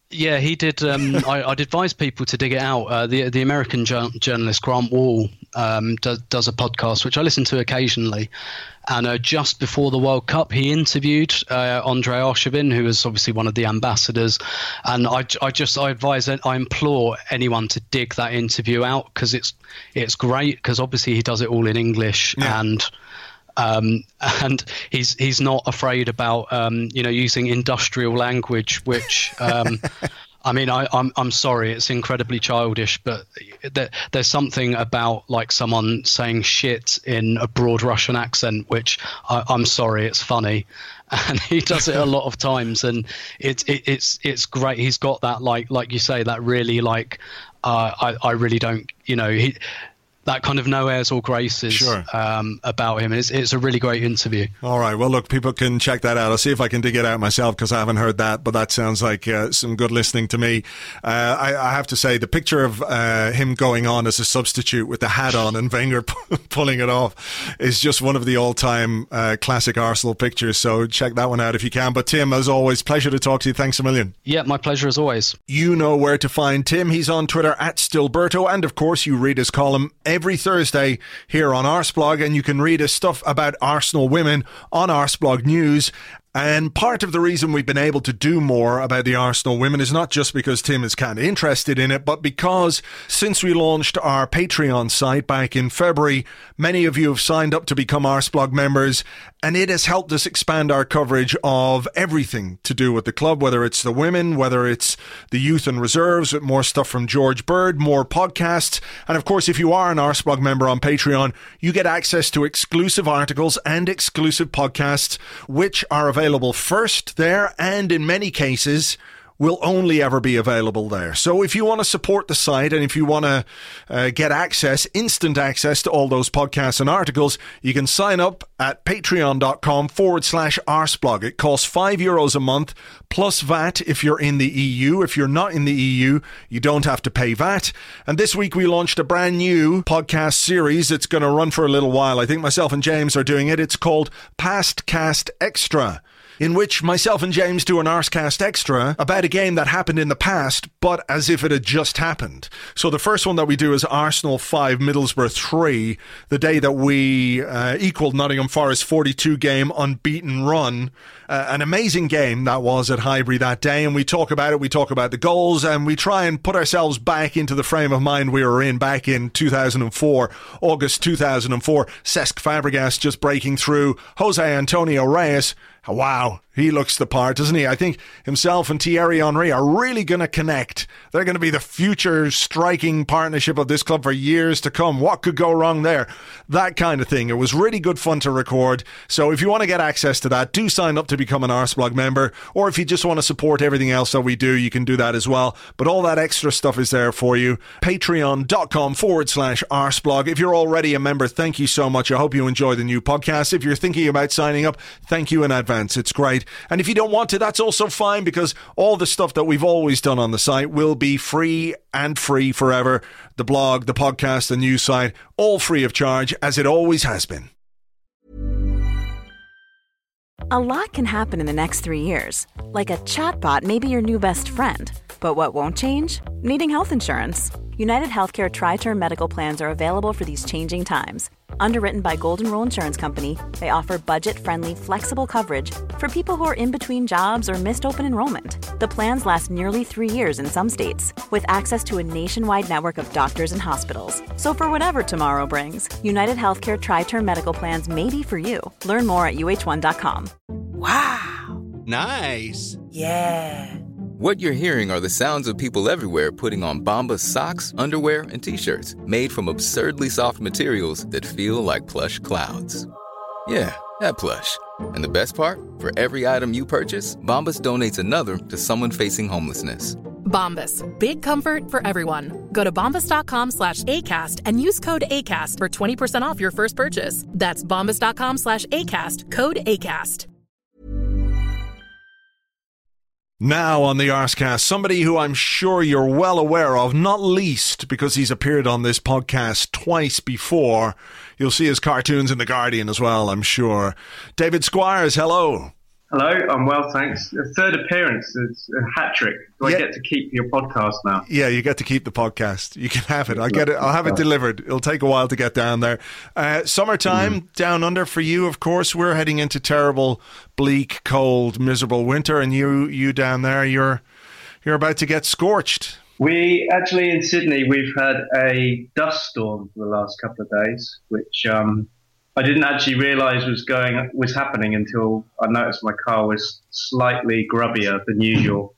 Yeah, he did. Um, I, I'd advise people to dig it out. Uh, the the American jour- journalist Grant Wall um, does, does a podcast, which I listen to occasionally. And uh, just before the World Cup, he interviewed uh, Andrei Arshavin, who is obviously one of the ambassadors. And I, I just I advise, I implore anyone to dig that interview out, because it's it's great. Because obviously he does it all in English, yeah. and. Um, and he's he's not afraid about um, you know using industrial language, which um, I mean I, I'm I'm sorry, it's incredibly childish, but there, there's something about like someone saying shit in a broad Russian accent, which I, I'm sorry, it's funny, and he does it a lot of times, and it's it, it's it's great. He's got that like like you say that really like uh, I I really don't you know he. that kind of no airs or graces sure. um, about him. It's, it's a really great interview. All right. Well, look, people can check that out. I'll see if I can dig it out myself, because I haven't heard that, but that sounds like uh, some good listening to me. Uh, I, I have to say, the picture of uh, him going on as a substitute with the hat on and Wenger pulling it off is just one of the all-time uh, classic Arsenal pictures. So check that one out if you can. But Tim, as always, pleasure to talk to you. Thanks a million. Yeah, my pleasure as always. You know where to find Tim. He's on Twitter at Stilberto, and of course you read his column every Thursday here on Arsblog, and you can read his stuff about Arsenal women on Arsblog News. And part of the reason we've been able to do more about the Arsenal women is not just because Tim is kind of interested in it, but because since we launched our Patreon site back in February, many of you have signed up to become Arsblog members, and it has helped us expand our coverage of everything to do with the club, whether it's the women, whether it's the youth and reserves, with more stuff from George Bird, more podcasts. And of course, if you are an Arsblog member on Patreon, you get access to exclusive articles and exclusive podcasts, which are available available first there, and in many cases will only ever be available there. So if you want to support the site, and if you want to uh, get access, instant access to all those podcasts and articles, you can sign up at patreon.com forward slash arsblog. It costs five euros a month plus V A T if you're in the E U. If you're not in the E U, you don't have to pay V A T. And this week we launched a brand new podcast series. It's going to run for a little while. I think myself and James are doing it. It's called Past Cast Extra, in which myself and James do an Arscast Extra about a game that happened in the past, but as if it had just happened. So the first one that we do is Arsenal five, Middlesbrough three, the day that we uh, equalled Nottingham Forest's forty-two game unbeaten run. Uh, an amazing game that was at Highbury that day, and we talk about it, we talk about the goals, and we try and put ourselves back into the frame of mind we were in back in two thousand four, August two thousand four. Cesc Fabregas just breaking through, Jose Antonio Reyes. Wow, he looks the part, doesn't he? I think himself and Thierry Henry are really going to connect. They're going to be the future striking partnership of this club for years to come. What could go wrong there? That kind of thing. It was really good fun to record. So if you want to get access to that, do sign up to become an Arsblog member. Or if you just want to support everything else that we do, you can do that as well. But all that extra stuff is there for you. Patreon.com forward slash Arsblog. If you're already a member, thank you so much. I hope you enjoy the new podcast. If you're thinking about signing up, thank you in advance. It's great. And if you don't want to, that's also fine, because all the stuff that we've always done on the site will be free and free forever. The blog, the podcast, the news site, all free of charge, as it always has been. A lot can happen in the next three years. Like a chatbot may be your new best friend. But what won't change? Needing health insurance. United Healthcare Tri-Term Medical Plans are available for these changing times. Underwritten by Golden Rule Insurance Company, they offer budget-friendly, flexible coverage for people who are in between jobs or missed open enrollment. The plans last nearly three years in some states, with access to a nationwide network of doctors and hospitals. So for whatever tomorrow brings, United Healthcare Tri-Term Medical Plans may be for you. Learn more at U H one dot com. Wow. Nice. Yeah. What you're hearing are the sounds of people everywhere putting on Bombas socks, underwear, and T-shirts made from absurdly soft materials that feel like plush clouds. Yeah, that plush. And the best part? For every item you purchase, Bombas donates another to someone facing homelessness. Bombas. Big comfort for everyone. Go to bombas.com slash ACAST and use code ACAST for twenty percent off your first purchase. That's bombas.com slash ACAST. Code ACAST. Now on the Arscast, somebody who I'm sure you're well aware of, not least because he's appeared on this podcast twice before. You'll see his cartoons in The Guardian as well, I'm sure. David Squires, hello. Hello, I'm well, thanks. A third appearance, it's a hat trick. Do Yeah. I get to keep your podcast now? Yeah, you get to keep the podcast. You can have it. I'll get it. I'll have it delivered. It'll take a while to get down there. Uh, summertime mm. down under for you, of course. We're heading into terrible, bleak, cold, miserable winter, and you, you down there, you're you're about to get scorched. We actually in Sydney, we've had a dust storm for the last couple of days, which um, I didn't actually realise was going was happening until I noticed my car was slightly grubbier than usual.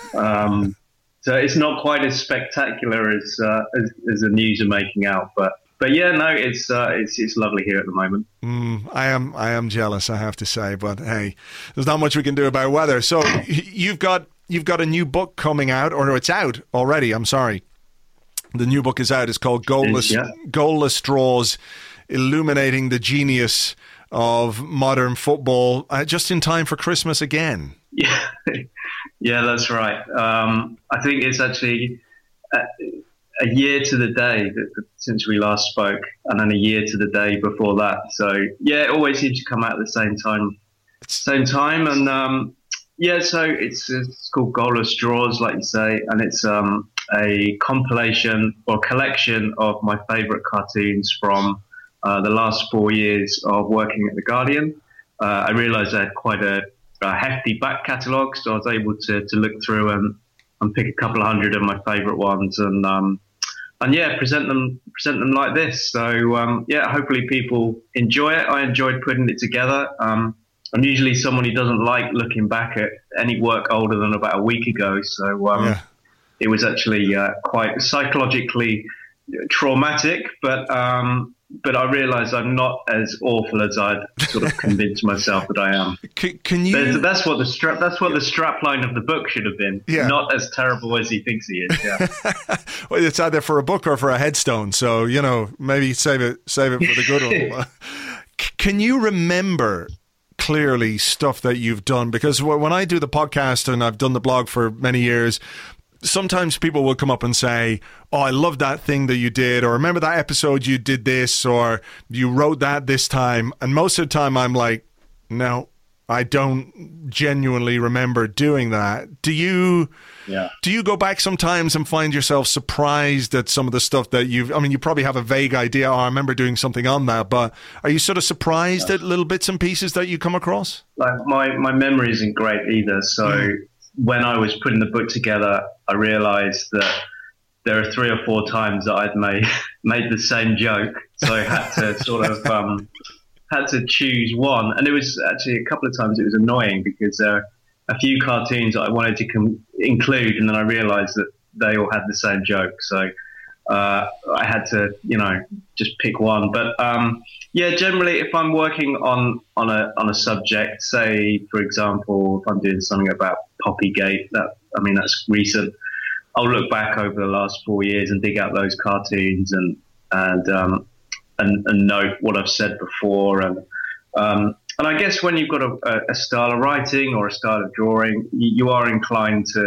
um, so it's not quite as spectacular as, uh, as as the news are making out, but but yeah, no, it's uh, it's it's lovely here at the moment. Mm, I am I am jealous, I have to say, but hey, there's not much we can do about weather. So you've got you've got a new book coming out, or it's out already. I'm sorry, the new book is out. It's called Goalless yeah. Goalless Draws. Illuminating the genius of modern football, uh, just in time for Christmas again. Yeah, yeah, that's right. Um, I think it's actually a, a year to the day that, since we last spoke, and then a year to the day before that. So yeah, it always seems to come out at the same time. Same time, and um, yeah, so it's it's called Goalless Draws, like you say, and it's um, a compilation or collection of my favourite cartoons from Uh, the last four years of working at The Guardian. Uh, I realised I had quite a, a hefty back catalogue, so I was able to, to look through and, and pick a couple of hundred of my favourite ones and um, and yeah, present them present them like this. So um, yeah, hopefully people enjoy it. I enjoyed putting it together. Um, I'm usually someone who doesn't like looking back at any work older than about a week ago, so um, yeah. It was actually uh, quite psychologically traumatic, but um, But I realise I'm not as awful as I'd sort of convinced myself that I am. Can, can you? There's, that's what the strap. That's what the strap line of the book should have been. Yeah. Not as terrible as he thinks he is. Yeah. Well, it's either for a book or for a headstone. So you know, maybe save it, save it for the good one. Can you remember clearly stuff that you've done? Because when I do the podcast and I've done the blog for many years, sometimes people will come up and say, oh, I love that thing that you did, or remember that episode you did this, or you wrote that this time. And most of the time I'm like, no, I don't genuinely remember doing that. Do you yeah. do you go back sometimes and find yourself surprised at some of the stuff that you've, I mean, you probably have a vague idea, oh, I remember doing something on that, but are you sort of surprised yeah. at little bits and pieces that you come across? Like my, my memory isn't great either, so... Mm. When I was putting the book together, I realised that there are three or four times that I'd made made the same joke, so I had to sort of um, had to choose one. And it was actually a couple of times it was annoying because there are a few cartoons that I wanted to com- include, and then I realised that they all had the same joke. So uh, I had to, you know, just pick one. But um, yeah, generally, if I'm working on on a on a subject, say for example, if I'm doing something about Poppygate, that I mean that's recent, I'll look back over the last four years and dig out those cartoons and and um, and, and note what I've said before, and um, and I guess when you've got a, a style of writing or a style of drawing, you, you are inclined to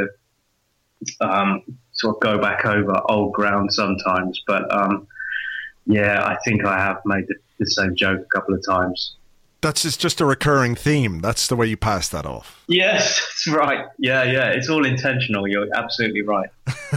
um, sort of go back over old ground sometimes. But um, yeah, I think I have made the, the same joke a couple of times. That's just, just a recurring theme. That's the way you pass that off. Yes, that's right. Yeah, yeah. It's all intentional. You're absolutely right.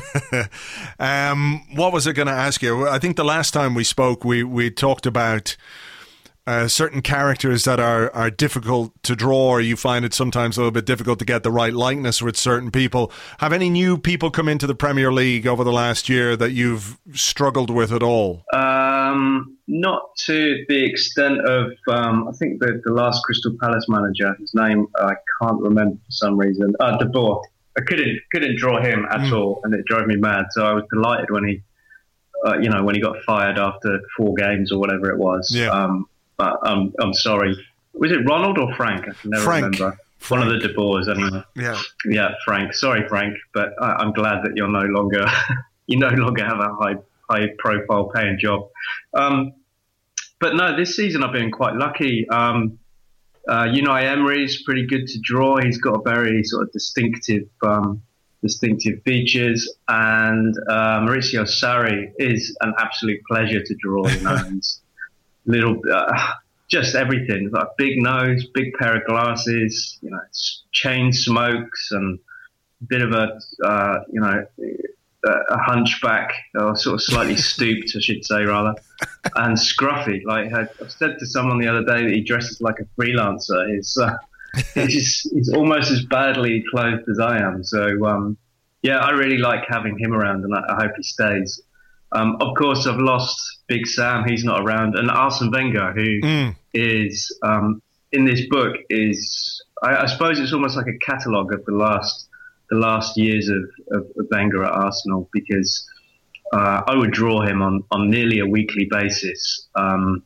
um, what was I going to ask you? I think the last time we spoke, we, we talked about uh, certain characters that are, are difficult to draw, or you find it sometimes a little bit difficult to get the right likeness with certain people. Have any new people come into the Premier League over the last year that you've struggled with at all? Um, not to the extent of, um, I think the, the last Crystal Palace manager, his name I can't remember for some reason, uh, De Boer. I couldn't couldn't draw him at mm. all, and it drove me mad. So I was delighted when he, uh, you know, when he got fired after four games or whatever it was. Yeah. Um, but I'm I'm sorry. Was it Ronald or Frank? I can never Frank. remember. Frank. One of the De Boers, anyway. Yeah. Yeah, Frank. Sorry, Frank, but I, I'm glad that you're no longer you no longer have a high high profile paying job. Um, but no, this season I've been quite lucky. Um, uh, Unai Emery's pretty good to draw. He's got a very sort of distinctive, um, distinctive features, and uh, Maurizio Sarri is an absolute pleasure to draw. You know, he's little. Uh, just everything. Like big nose, big pair of glasses, you know, chain smokes, and a bit of a, uh, you know, a hunchback, or sort of slightly stooped, I should say, rather, and scruffy. Like I said to someone the other day that he dresses like a freelancer. He's, uh, he's, he's almost as badly clothed as I am. So, um, yeah, I really like having him around, and I, I hope he stays. Um, of course, I've lost Big Sam. He's not around. And Arsene Wenger, who mm. is, um, in this book, is, I, I suppose it's almost like a catalogue of the last the last years of, of, of Wenger at Arsenal, because uh, I would draw him on, on nearly a weekly basis. Um,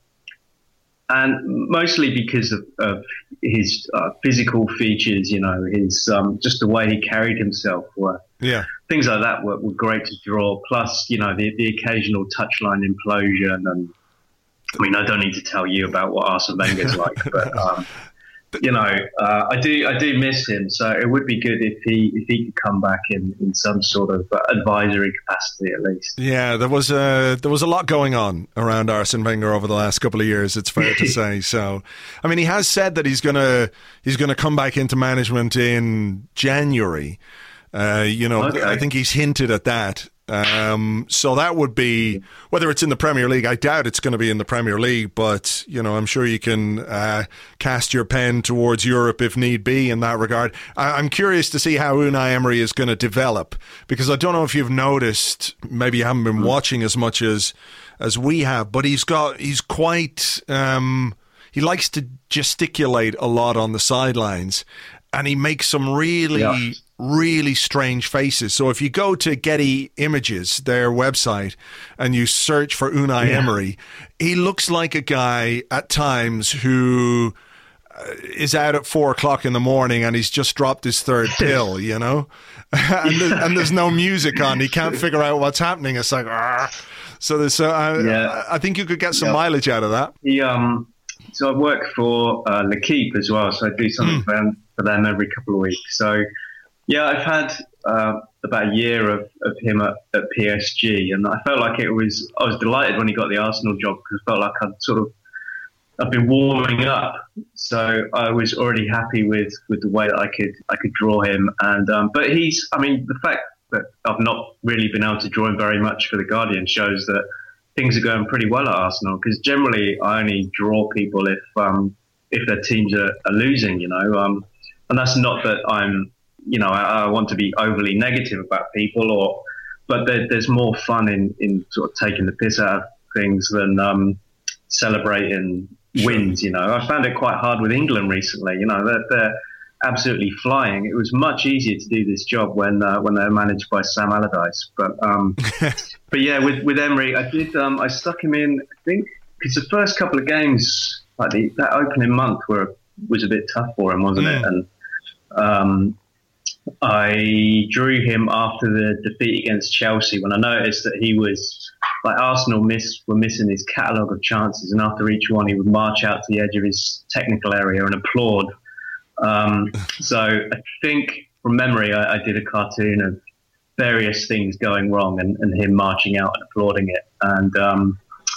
and mostly because of, of his uh, physical features, you know, his um, just the way he carried himself were, yeah. things like that were, were great to draw. Plus, you know, the, the occasional touchline implosion. And I mean, I don't need to tell you about what Arsene Wenger's like, but um, you know, uh, I do I do miss him. So it would be good if he if he could come back in, in some sort of advisory capacity at least. Yeah, there was a there was a lot going on around Arsene Wenger over the last couple of years, it's fair to say. So, I mean, he has said that he's gonna he's gonna come back into management in January. Uh, you know, okay. I think he's hinted at that. Um, so that would be, whether it's in the Premier League, I doubt it's going to be in the Premier League, but, you know, I'm sure you can uh, cast your pen towards Europe if need be in that regard. I- I'm curious to see how Unai Emery is going to develop, because I don't know if you've noticed, maybe you haven't been watching as much as as we have, but he's got, he's quite, um, he likes to gesticulate a lot on the sidelines, and he makes some really... Yeah. really strange faces. So if you go to Getty Images, their website, and you search for Unai yeah. Emery, he looks like a guy at times who is out at four o'clock in the morning and he's just dropped his third pill, you know, and, there's, and there's no music on. He can't figure out what's happening. It's like, Argh. so there's, uh, I, yeah. I think you could get some yeah. mileage out of that. He, um, so I work for uh, L'Equipe as well, so I do something mm. for, them, for them every couple of weeks. So yeah, I've had uh, about a year of, of him at, at P S G, and I felt like it was, I was delighted when he got the Arsenal job, because I felt like I'd sort of, I've been warming up. So I was already happy with, with the way that I could, I could draw him. And, um, but he's, I mean, the fact that I've not really been able to draw him very much for The Guardian shows that things are going pretty well at Arsenal, because generally I only draw people if, um, if their teams are, are losing, you know, um, and that's not that I'm, you know, I, I want to be overly negative about people, or, but there, there's more fun in, in sort of taking the piss out of things than um, celebrating wins. You know, I found it quite hard with England recently. You know, they're, they're absolutely flying. It was much easier to do this job when uh, when they were managed by Sam Allardyce. But um, but yeah, with with Emery, I did. Um, I stuck him in. I think because the first couple of games, like the, that opening month, were was a bit tough for him, wasn't mm. it? And um, I drew him after the defeat against Chelsea, when I noticed that he was, like, Arsenal miss, were missing his catalogue of chances, and after each one he would march out to the edge of his technical area and applaud. Um, so I think from memory I, I did a cartoon of various things going wrong and, and him marching out and applauding it. And um,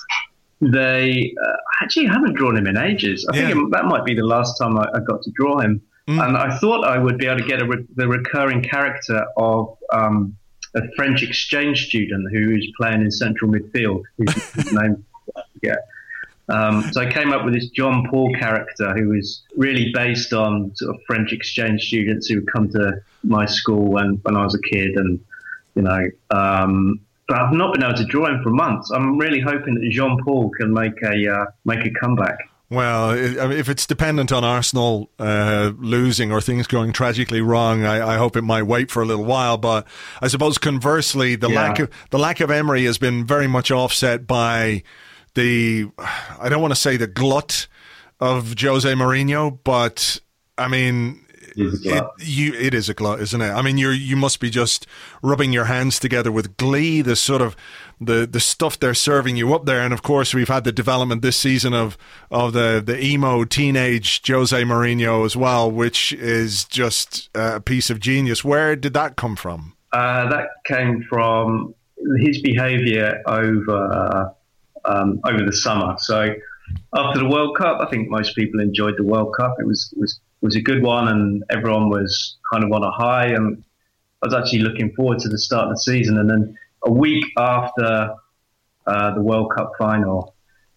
they uh, actually haven't drawn him in ages. I yeah. think it, that might be the last time I, I got to draw him. Mm. And I thought I would be able to get a re- the recurring character of um, a French exchange student who is playing in central midfield, whose, whose name I forget. Um, so I came up with this John Paul character who was really based on sort of French exchange students who would come to my school when, when I was a kid. And, you know, um, but I've not been able to draw him for months. I'm really hoping that Jean Paul can make a uh, make a comeback. Well, if it's dependent on Arsenal uh, losing or things going tragically wrong, I, I hope it might wait for a little while. But I suppose conversely, the yeah. lack of the lack of Emery has been very much offset by the, I don't want to say the glut of Jose Mourinho, but I mean, it, you, it is a glut, isn't it? I mean, you you must be just rubbing your hands together with glee, the sort of the the stuff they're serving you up there. And of course, we've had the development this season of of the the emo teenage Jose Mourinho as well, which is just a piece of genius. Where did that come from? Uh, that came from his behaviour over uh, um, over the summer. So after the World Cup, I think most people enjoyed the World Cup. It was was was a good one, and everyone was kind of on a high. And I was actually looking forward to the start of the season. And then a week after uh, the World Cup final,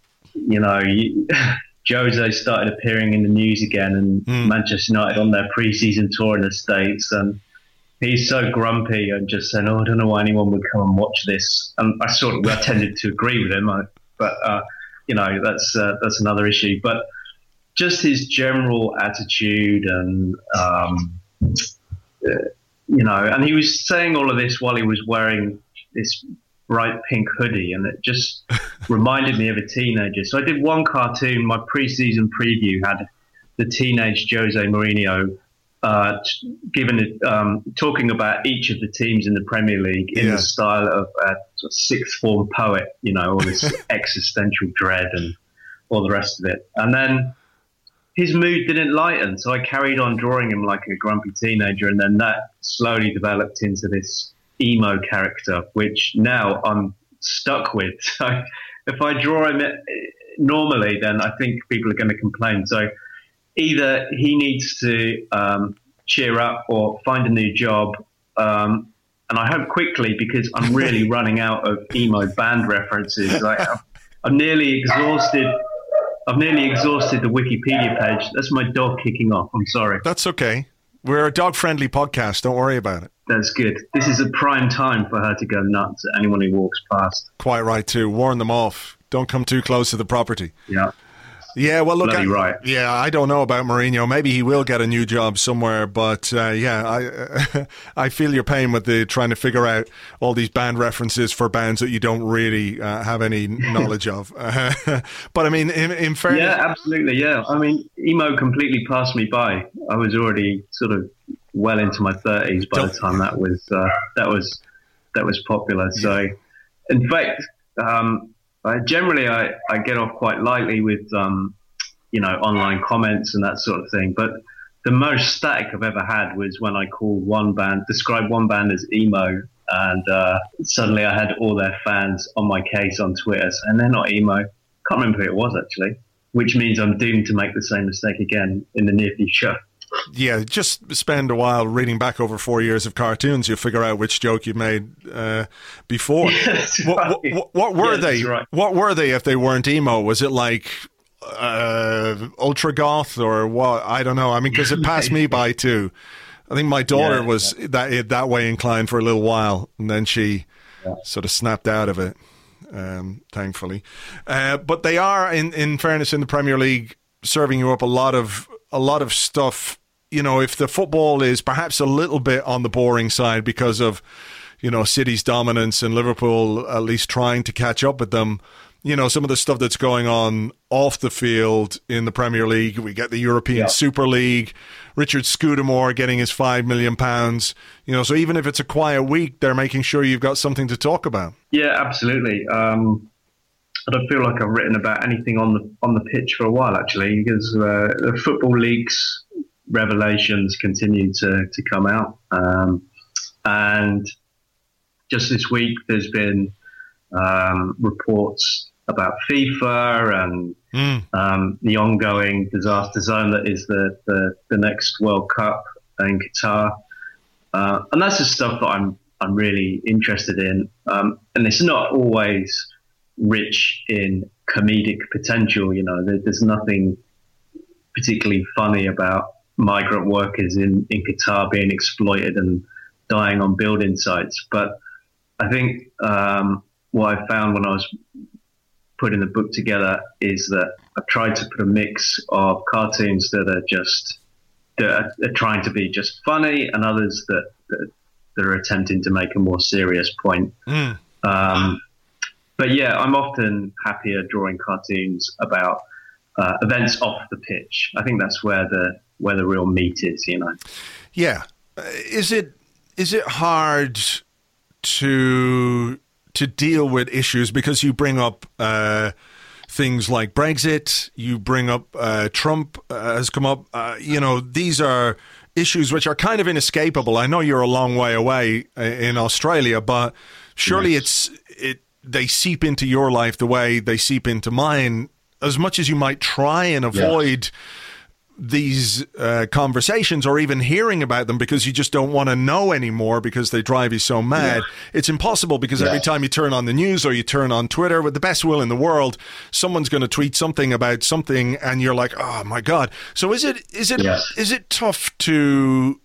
you know, you, Jose started appearing in the news again, and mm. Manchester United on their pre-season tour in the States, and he's so grumpy and just saying, "Oh, I don't know why anyone would come and watch this." And I sort of I tended to agree with him, I, but uh, you know, that's uh, that's another issue. But just his general attitude, and um, uh, you know, and he was saying all of this while he was wearing this bright pink hoodie, and it just reminded me of a teenager. So I did one cartoon. My pre-season preview had the teenage Jose Mourinho uh, given it, um, talking about each of the teams in the Premier League in yeah. the style of a sort of sixth form poet, you know, all this existential dread and all the rest of it. And then his mood didn't lighten, so I carried on drawing him like a grumpy teenager, and then that slowly developed into this emo character, which now I'm stuck with. So if I draw him normally, then I think people are going to complain. So either he needs to um, cheer up or find a new job, um, and I hope quickly, because I'm really running out of emo band references. Like, I'm, I'm nearly exhausted. I've nearly exhausted the Wikipedia page. That's my dog kicking off. I'm sorry. That's okay. We're a dog-friendly podcast. Don't worry about it. That's good. This is a prime time for her to go nuts at anyone who walks past. Quite right, too. Warn them off. Don't come too close to the property. Yeah. Yeah, well, look, I, right. yeah, I don't know about Mourinho. Maybe he will get a new job somewhere, but uh, yeah, I I feel your pain with the trying to figure out all these band references for bands that you don't really uh, have any knowledge of. But I mean, in, in fairness, yeah, absolutely, yeah. I mean, emo completely passed me by. I was already sort of well into my thirties by don't, the time that was uh, that was that was popular. So, yeah. in fact. Um, Uh, generally, I, I get off quite lightly with, um, you know, online comments and that sort of thing. But the most static I've ever had was when I called one band, described one band as emo, and uh, suddenly I had all their fans on my case on Twitter, and they're not emo. Can't remember who it was, actually, which means I'm doomed to make the same mistake again in the near future. Yeah, just spend a while reading back over four years of cartoons. You'll figure out which joke you made uh, before. Yes, what, right. what, what were yes, they? Right. What were they if they weren't emo? Was it like uh, ultra goth or what? I don't know. I mean, because it passed me by too. I think my daughter yeah, was yeah. that that way inclined for a little while, and then she yeah. sort of snapped out of it. Um, thankfully, uh, but they are, in in fairness, in the Premier League, serving you up a lot of. a lot of stuff. You know, if the football is perhaps a little bit on the boring side because of, you know, City's dominance and Liverpool at least trying to catch up with them, you know, some of the stuff that's going on off the field in the Premier League, we get the European yeah. Super League, Richard Scudamore getting his five million pounds, you know, so even if it's a quiet week, they're making sure you've got something to talk about. Yeah, absolutely. Um, I don't feel like I've written about anything on the on the pitch for a while, actually, because uh, the Football League's revelations continue to, to come out. Um, and just this week, there's been um, reports about FIFA and mm. um, the ongoing disaster zone that is the, the, the next World Cup in Qatar. Uh, and that's the stuff that I'm, I'm really interested in. Um, and it's not always rich in comedic potential. You know, there, there's nothing particularly funny about migrant workers in, in Qatar being exploited and dying on building sites. But I think um, what I found when I was putting the book together is that I tried to put a mix of cartoons that are just that are, are trying to be just funny, and others that that, that are attempting to make a more serious point. Mm. Um, But yeah, I'm often happier drawing cartoons about uh, events off the pitch. I think that's where the where the real meat is, you know. Yeah, is it is it hard to to deal with issues because you bring up uh, things like Brexit, you bring up uh, Trump uh, has come up. Uh, you know, these are issues which are kind of inescapable. I know you're a long way away in Australia, but surely yes. it's it. They seep into your life the way they seep into mine. as much as you might try and avoid yeah. these uh, conversations or even hearing about them because you just don't want to know anymore because they drive you so mad. Yeah. It's impossible because yeah. every time you turn on the news or you turn on Twitter, with the best will in the world, someone's going to tweet something about something and you're like, oh my God. So is it is it yes. is it tough to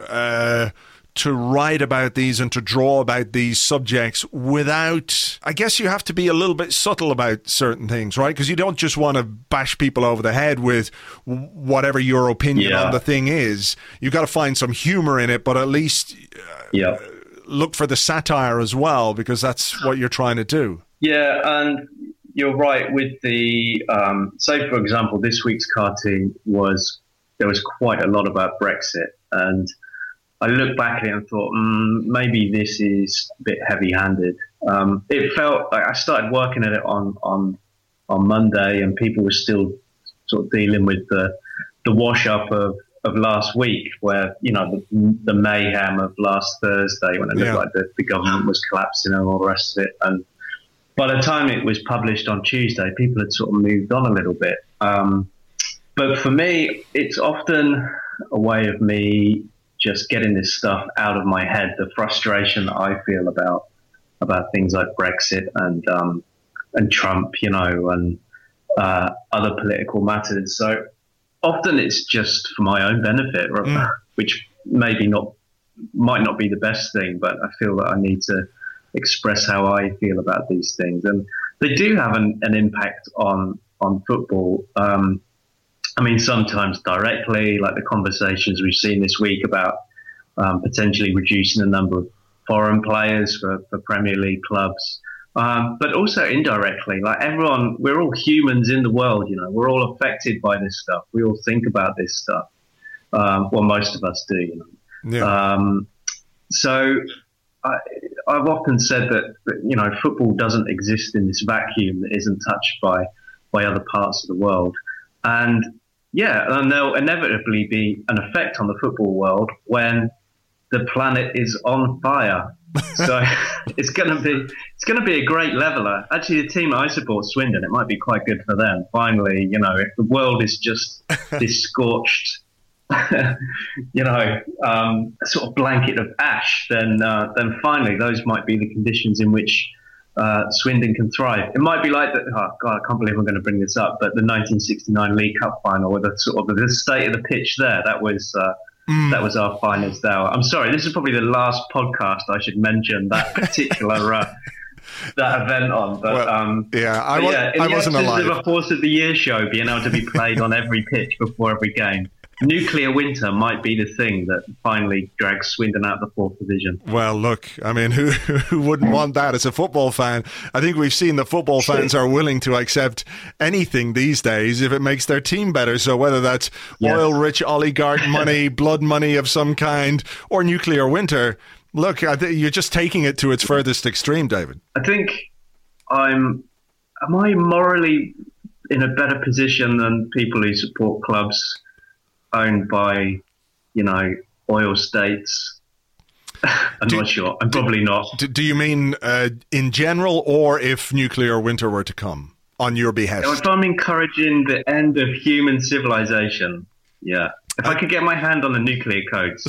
uh, to write about these and to draw about these subjects without, I guess you have to be a little bit subtle about certain things, right? Because you don't just want to bash people over the head with whatever your opinion yeah. on the thing is. You've got to find some humor in it, but at least uh, yeah. look for the satire as well, because that's what you're trying to do. Yeah, and you're right with the, um, say, for example, this week's cartoon was, there was quite a lot about Brexit, and I looked back at it and thought, mm, maybe this is a bit heavy-handed. Um, it felt like I started working at it on, on on Monday, and people were still sort of dealing with the the wash-up of, of last week, where, you know, the, the mayhem of last Thursday when it looked yeah. like the, the government was collapsing and all the rest of it. And by the time it was published on Tuesday, people had sort of moved on a little bit. Um, but for me, it's often a way of me just getting this stuff out of my head, the frustration that I feel about about things like Brexit and um, and Trump, you know, and uh, other political matters. So often it's just for my own benefit, mm. which maybe not might not be the best thing, but I feel that I need to express how I feel about these things, and they do have an, an impact on on football. Um, I mean, sometimes directly, like the conversations we've seen this week about um, potentially reducing the number of foreign players for, for Premier League clubs, um, but also indirectly, like everyone, we're all humans in the world, you know, we're all affected by this stuff. We all think about this stuff. Um, well, most of us do, you know. Yeah. Um, so I, I've often said that, that, you know, football doesn't exist in this vacuum that isn't touched by, by other parts of the world. And yeah, and there'll inevitably be an effect on the football world when the planet is on fire. So it's going to be it's going to be a great leveler. Actually, the team I support, Swindon, it might be quite good for them. Finally, you know, if the world is just this scorched, you know, um, sort of blanket of ash, then uh, then finally those might be the conditions in which Uh, Swindon can thrive. It might be like that. Oh God, I can't believe I'm going to bring this up. But the nineteen sixty-nine League Cup final, with the sort of the state of the pitch there, that was uh, mm. that was our finest hour. I'm sorry, this is probably the last podcast I should mention that particular uh, that event on. But well, um, yeah, I, was, yeah, in I the wasn't alive. Of a Force of the Year show being able to be played on every pitch before every game. Nuclear winter might be the thing that finally drags Swindon out of the fourth division. Well, look, I mean, who who wouldn't want that as a football fan? I think we've seen that football fans are willing to accept anything these days if it makes their team better. So whether that's yes. oil-rich oligarch money, blood money of some kind, or nuclear winter, look, I th- you're just taking it to its furthest extreme, David. I think I'm, am I morally in a better position than people who support clubs owned by, you know, oil states? I'm do, not sure. I'm do, probably not. Do, do you mean uh, in general, or if nuclear winter were to come on your behest? If I'm encouraging the end of human civilization, yeah. If I, I could get my hand on the nuclear codes,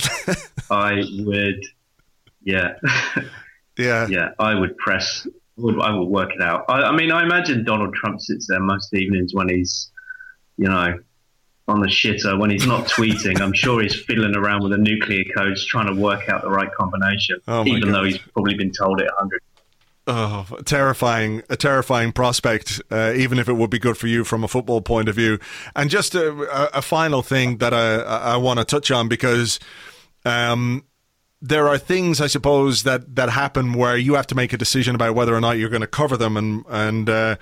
I would, yeah. yeah. Yeah, I would press, would, I would work it out. I, I mean, I imagine Donald Trump sits there most evenings when he's, you know, on the shitter, when he's not tweeting. I'm sure he's fiddling around with the nuclear codes trying to work out the right combination, oh even God. though he's probably been told it a hundred. Oh, terrifying, a terrifying prospect, uh, even if it would be good for you from a football point of view. And just a, a final thing that I, I want to touch on, because um, there are things, I suppose, that, that happen where you have to make a decision about whether or not you're going to cover them. And, and uh,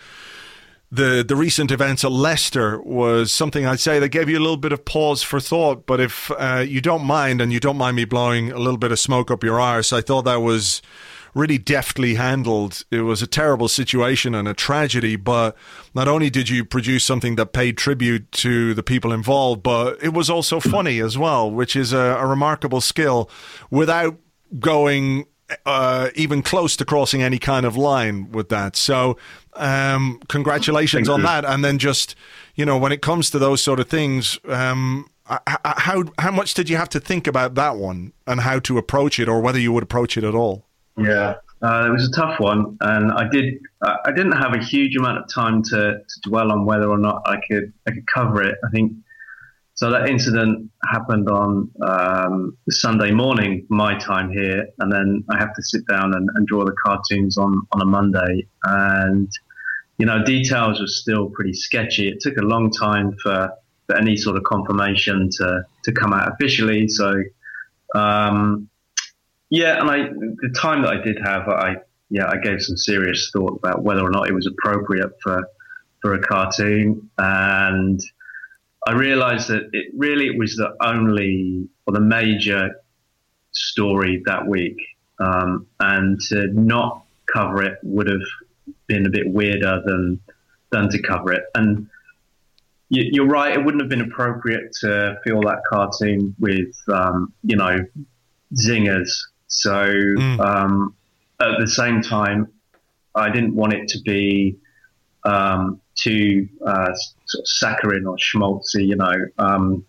The the recent events at Leicester was something I'd say that gave you a little bit of pause for thought. But if uh, you don't mind, and you don't mind me blowing a little bit of smoke up your arse, I thought that was really deftly handled. It was a terrible situation and a tragedy, but not only did you produce something that paid tribute to the people involved, but it was also funny as well, which is a, a remarkable skill, without going uh, even close to crossing any kind of line with that. So um, congratulations Thank on you. that. And then just, you know, when it comes to those sort of things, um, how how much did you have to think about that one and how to approach it, or whether you would approach it at all? Yeah, uh, it was a tough one, and I did. Uh, I didn't have a huge amount of time to, to dwell on whether or not I could I could cover it. I think so. That incident happened on um, Sunday morning, my time here, and then I have to sit down and, and draw the cartoons on, on a Monday, and you know, details were still pretty sketchy. It took a long time for, for any sort of confirmation to to come out officially. So. Um, Yeah, and I the time that I did have, I yeah, I gave some serious thought about whether or not it was appropriate for for a cartoon, and I realised that it really was the only or the major story that week, um, and to not cover it would have been a bit weirder than than to cover it. And you, you're right, it wouldn't have been appropriate to fill that cartoon with um, you know zingers. So Mm. um, at the same time, I didn't want it to be um, too uh, sort of saccharine or schmaltzy, you know. Um,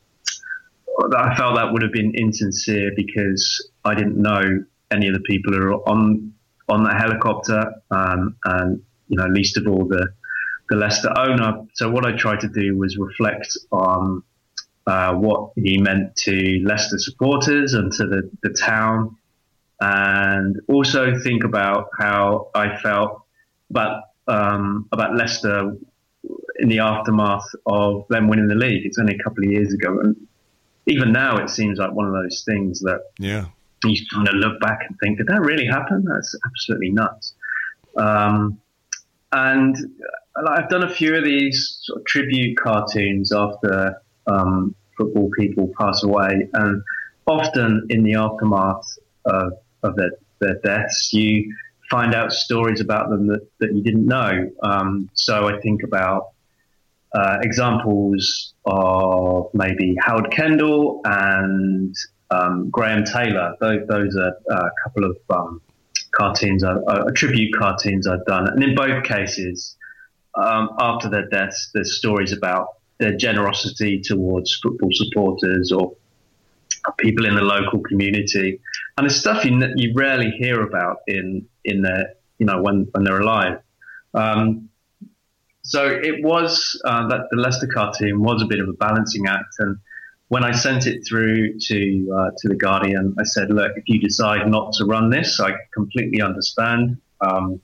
I felt that would have been insincere because I didn't know any of the people who were on on that helicopter, um, and you know, least of all the the Leicester owner. So what I tried to do was reflect on uh, what he meant to Leicester supporters and to the, the town. And also think about how I felt about um, about Leicester in the aftermath of them winning the league. It's only a couple of years ago, and even now it seems like one of those things that Yeah. you kind of look back and think, did that really happen? That's absolutely nuts. Um, and I've done a few of these sort of tribute cartoons after um, football people pass away, and often in the aftermath of of their, their deaths, you find out stories about them that, that you didn't know. Um, so I think about uh, examples of maybe Howard Kendall and um, Graham Taylor. Those, those are a couple of um, cartoons, uh, uh, tribute cartoons I've done. And in both cases, um, after their deaths, there's stories about their generosity towards football supporters or people in the local community, and it's stuff you, you rarely hear about in in their you know when, when they're alive. Um, so it was uh, that the Leicester cartoon was a bit of a balancing act, and when I sent it through to uh, to the Guardian, I said, look, if you decide not to run this, I completely understand. Um,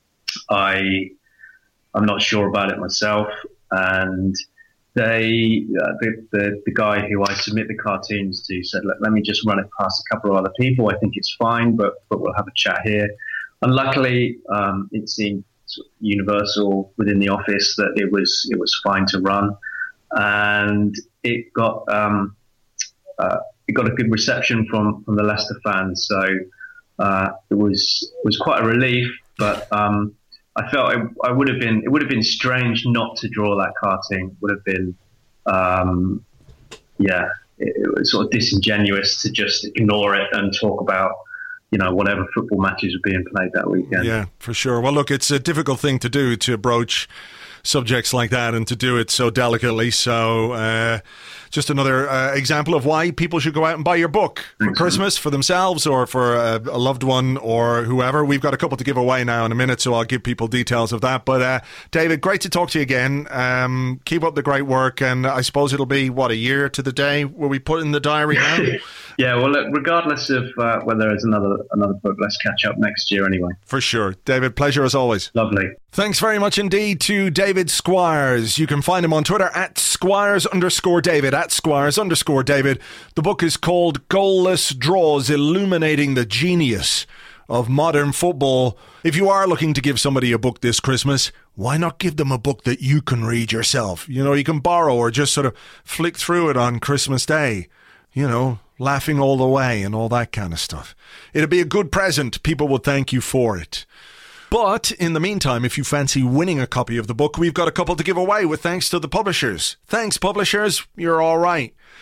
I I'm not sure about it myself, and They, uh, the, the the guy who I submit the cartoons to said, let, let me just run it past a couple of other people. I think it's fine, but but we'll have a chat here. And luckily, um, it seemed sort of universal within the office that it was it was fine to run, and it got um, uh, it got a good reception from, from the Leicester fans. So uh, it was it was quite a relief, but. Um, I felt it, I would have been. It would have been strange not to draw that cartoon. It would have been, um, yeah, it, it was sort of disingenuous to just ignore it and talk about, you know, whatever football matches were being played that weekend. Yeah, for sure. Well, look, it's a difficult thing to do, to broach subjects like that and to do it so delicately. So uh, just another uh, example of why people should go out and buy your book for Thanks, Christmas, for themselves or for a, a loved one or whoever. We've got a couple to give away now in a minute, so I'll give people details of that. But uh, David, great to talk to you again. Um, keep up the great work, and I suppose it'll be, what, a year to the day where we put in the diary now? Yeah, well, look, regardless of uh, whether there's another another book, let's catch up next year anyway. For sure. David, pleasure as always. Lovely. Thanks very much indeed to David Squires. You can find him on Twitter at Squires underscore David, at Squires underscore David. The book is called Goalless Draws, Illuminating the Genius of Modern Football. If you are looking to give somebody a book this Christmas, why not give them a book that you can read yourself? You know, you can borrow or just sort of flick through it on Christmas Day. You know, laughing all the way and all that kind of stuff. It'd be a good present. People would thank you for it. But in the meantime, if you fancy winning a copy of the book, we've got a couple to give away with thanks to the publishers. Thanks, publishers. You're all right.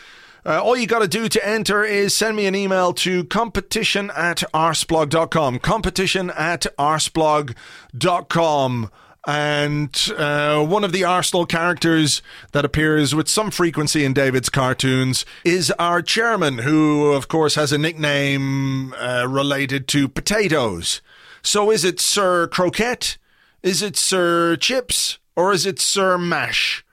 Uh, all you got to do to enter is send me an email to competition at arseblog dot com. Competition at arseblog dot com. And uh, one of the Arsenal characters that appears with some frequency in David's cartoons is our chairman, who, of course, has a nickname uh, related to potatoes. So is it Sir Croquette? Is it Sir Chips? Or is it Sir Mash?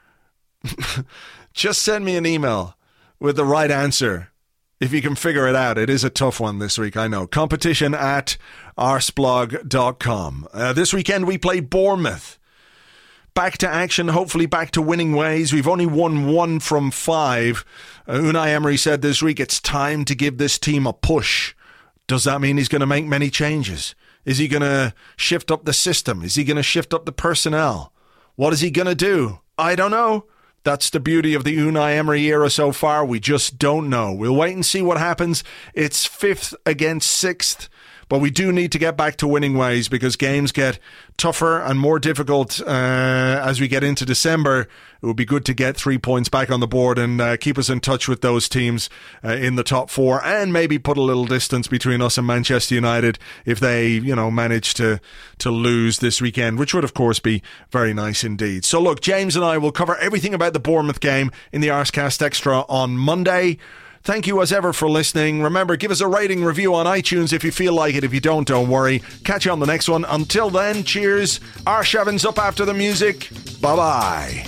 Just send me an email with the right answer. If you can figure it out. It is a tough one this week, I know. Competition at arseblog dot com. Uh, this weekend we play Bournemouth. Back to action, hopefully back to winning ways. We've only won one from five. Uh, Unai Emery said this week it's time to give this team a push. Does that mean he's going to make many changes? Is he going to shift up the system? Is he going to shift up the personnel? What is he going to do? I don't know. That's the beauty of the Unai Emery era so far. We just don't know. We'll wait and see what happens. It's fifth against sixth. But we do need to get back to winning ways because games get tougher and more difficult uh, as we get into December. It would be good to get three points back on the board and uh, keep us in touch with those teams uh, in the top four, and maybe put a little distance between us and Manchester United if they, you know, manage to, to lose this weekend, which would, of course, be very nice indeed. So, look, James and I will cover everything about the Bournemouth game in the Arsecast Extra on Monday. Thank you as ever for listening. Remember, give us a rating review on iTunes if you feel like it. If you don't, don't worry. Catch you on the next one. Until then, cheers. Arshavin's up after the music. Bye-bye.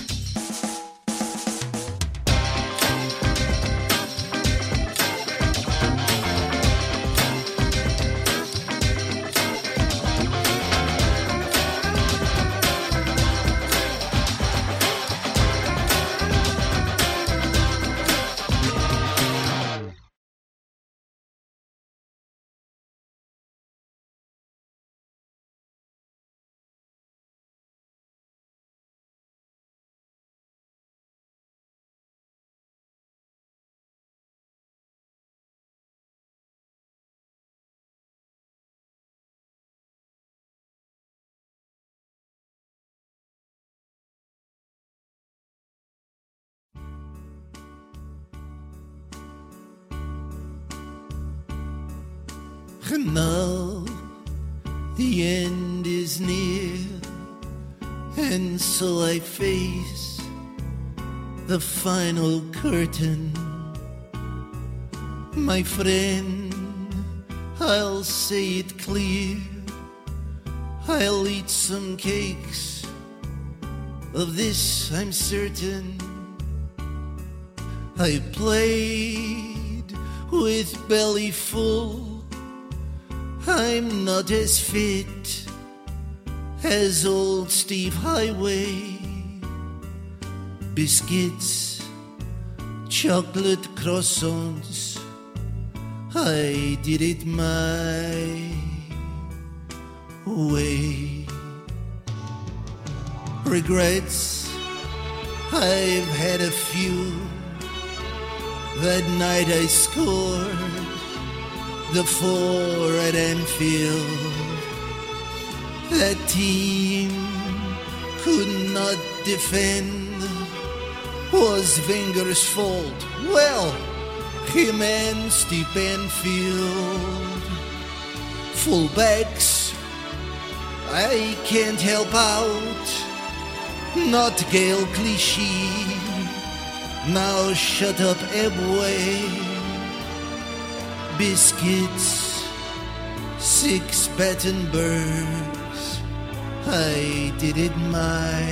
And now the end is near, and so I face the final curtain. My friend, I'll say it clear, I'll eat some cakes, of this I'm certain. I played with belly full, I'm not as fit as old Steve Highway. Biscuits, chocolate croissants, I did it my way. Regrets, I've had a few. That night I scored the four at Anfield. That team could not defend, was Wenger's fault. Well, him and Steve Banfield. Fullbacks, I can't help out, not Gael Clichy. Now shut up, Ebway. Biscuits, six Battenbergs, I did it my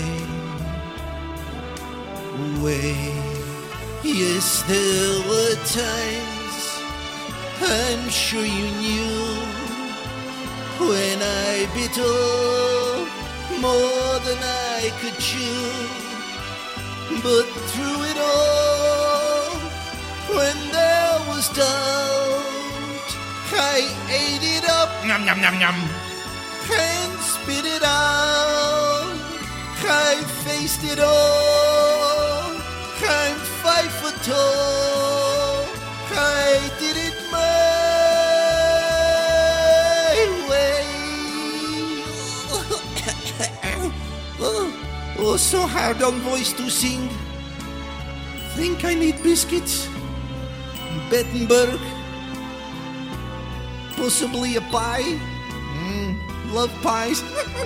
way. Yes, there were times, I'm sure you knew, when I bit off more than I could chew. But through it all, when there was doubt, I ate it up, Yum, yum, yum, yum. and spit it out. I faced it all, I'm five foot tall. I did it my way. Oh, so hard on voice to sing. Think I need biscuits? Battenberg. Possibly a pie. Mm, love pies.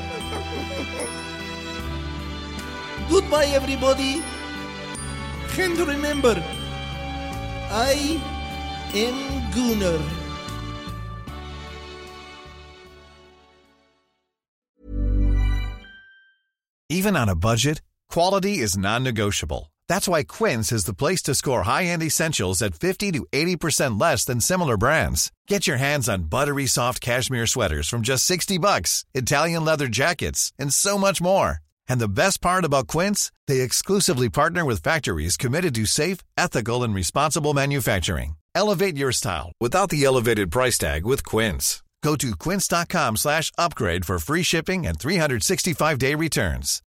Goodbye, everybody. And remember, I am Gunnar. Even on a budget, quality is non-negotiable. That's why Quince is the place to score high-end essentials at fifty to eighty percent less than similar brands. Get your hands on buttery soft cashmere sweaters from just sixty bucks, Italian leather jackets, and so much more. And the best part about Quince, they exclusively partner with factories committed to safe, ethical, and responsible manufacturing. Elevate your style without the elevated price tag with Quince. Go to quince.com slash upgrade for free shipping and three sixty-five day returns.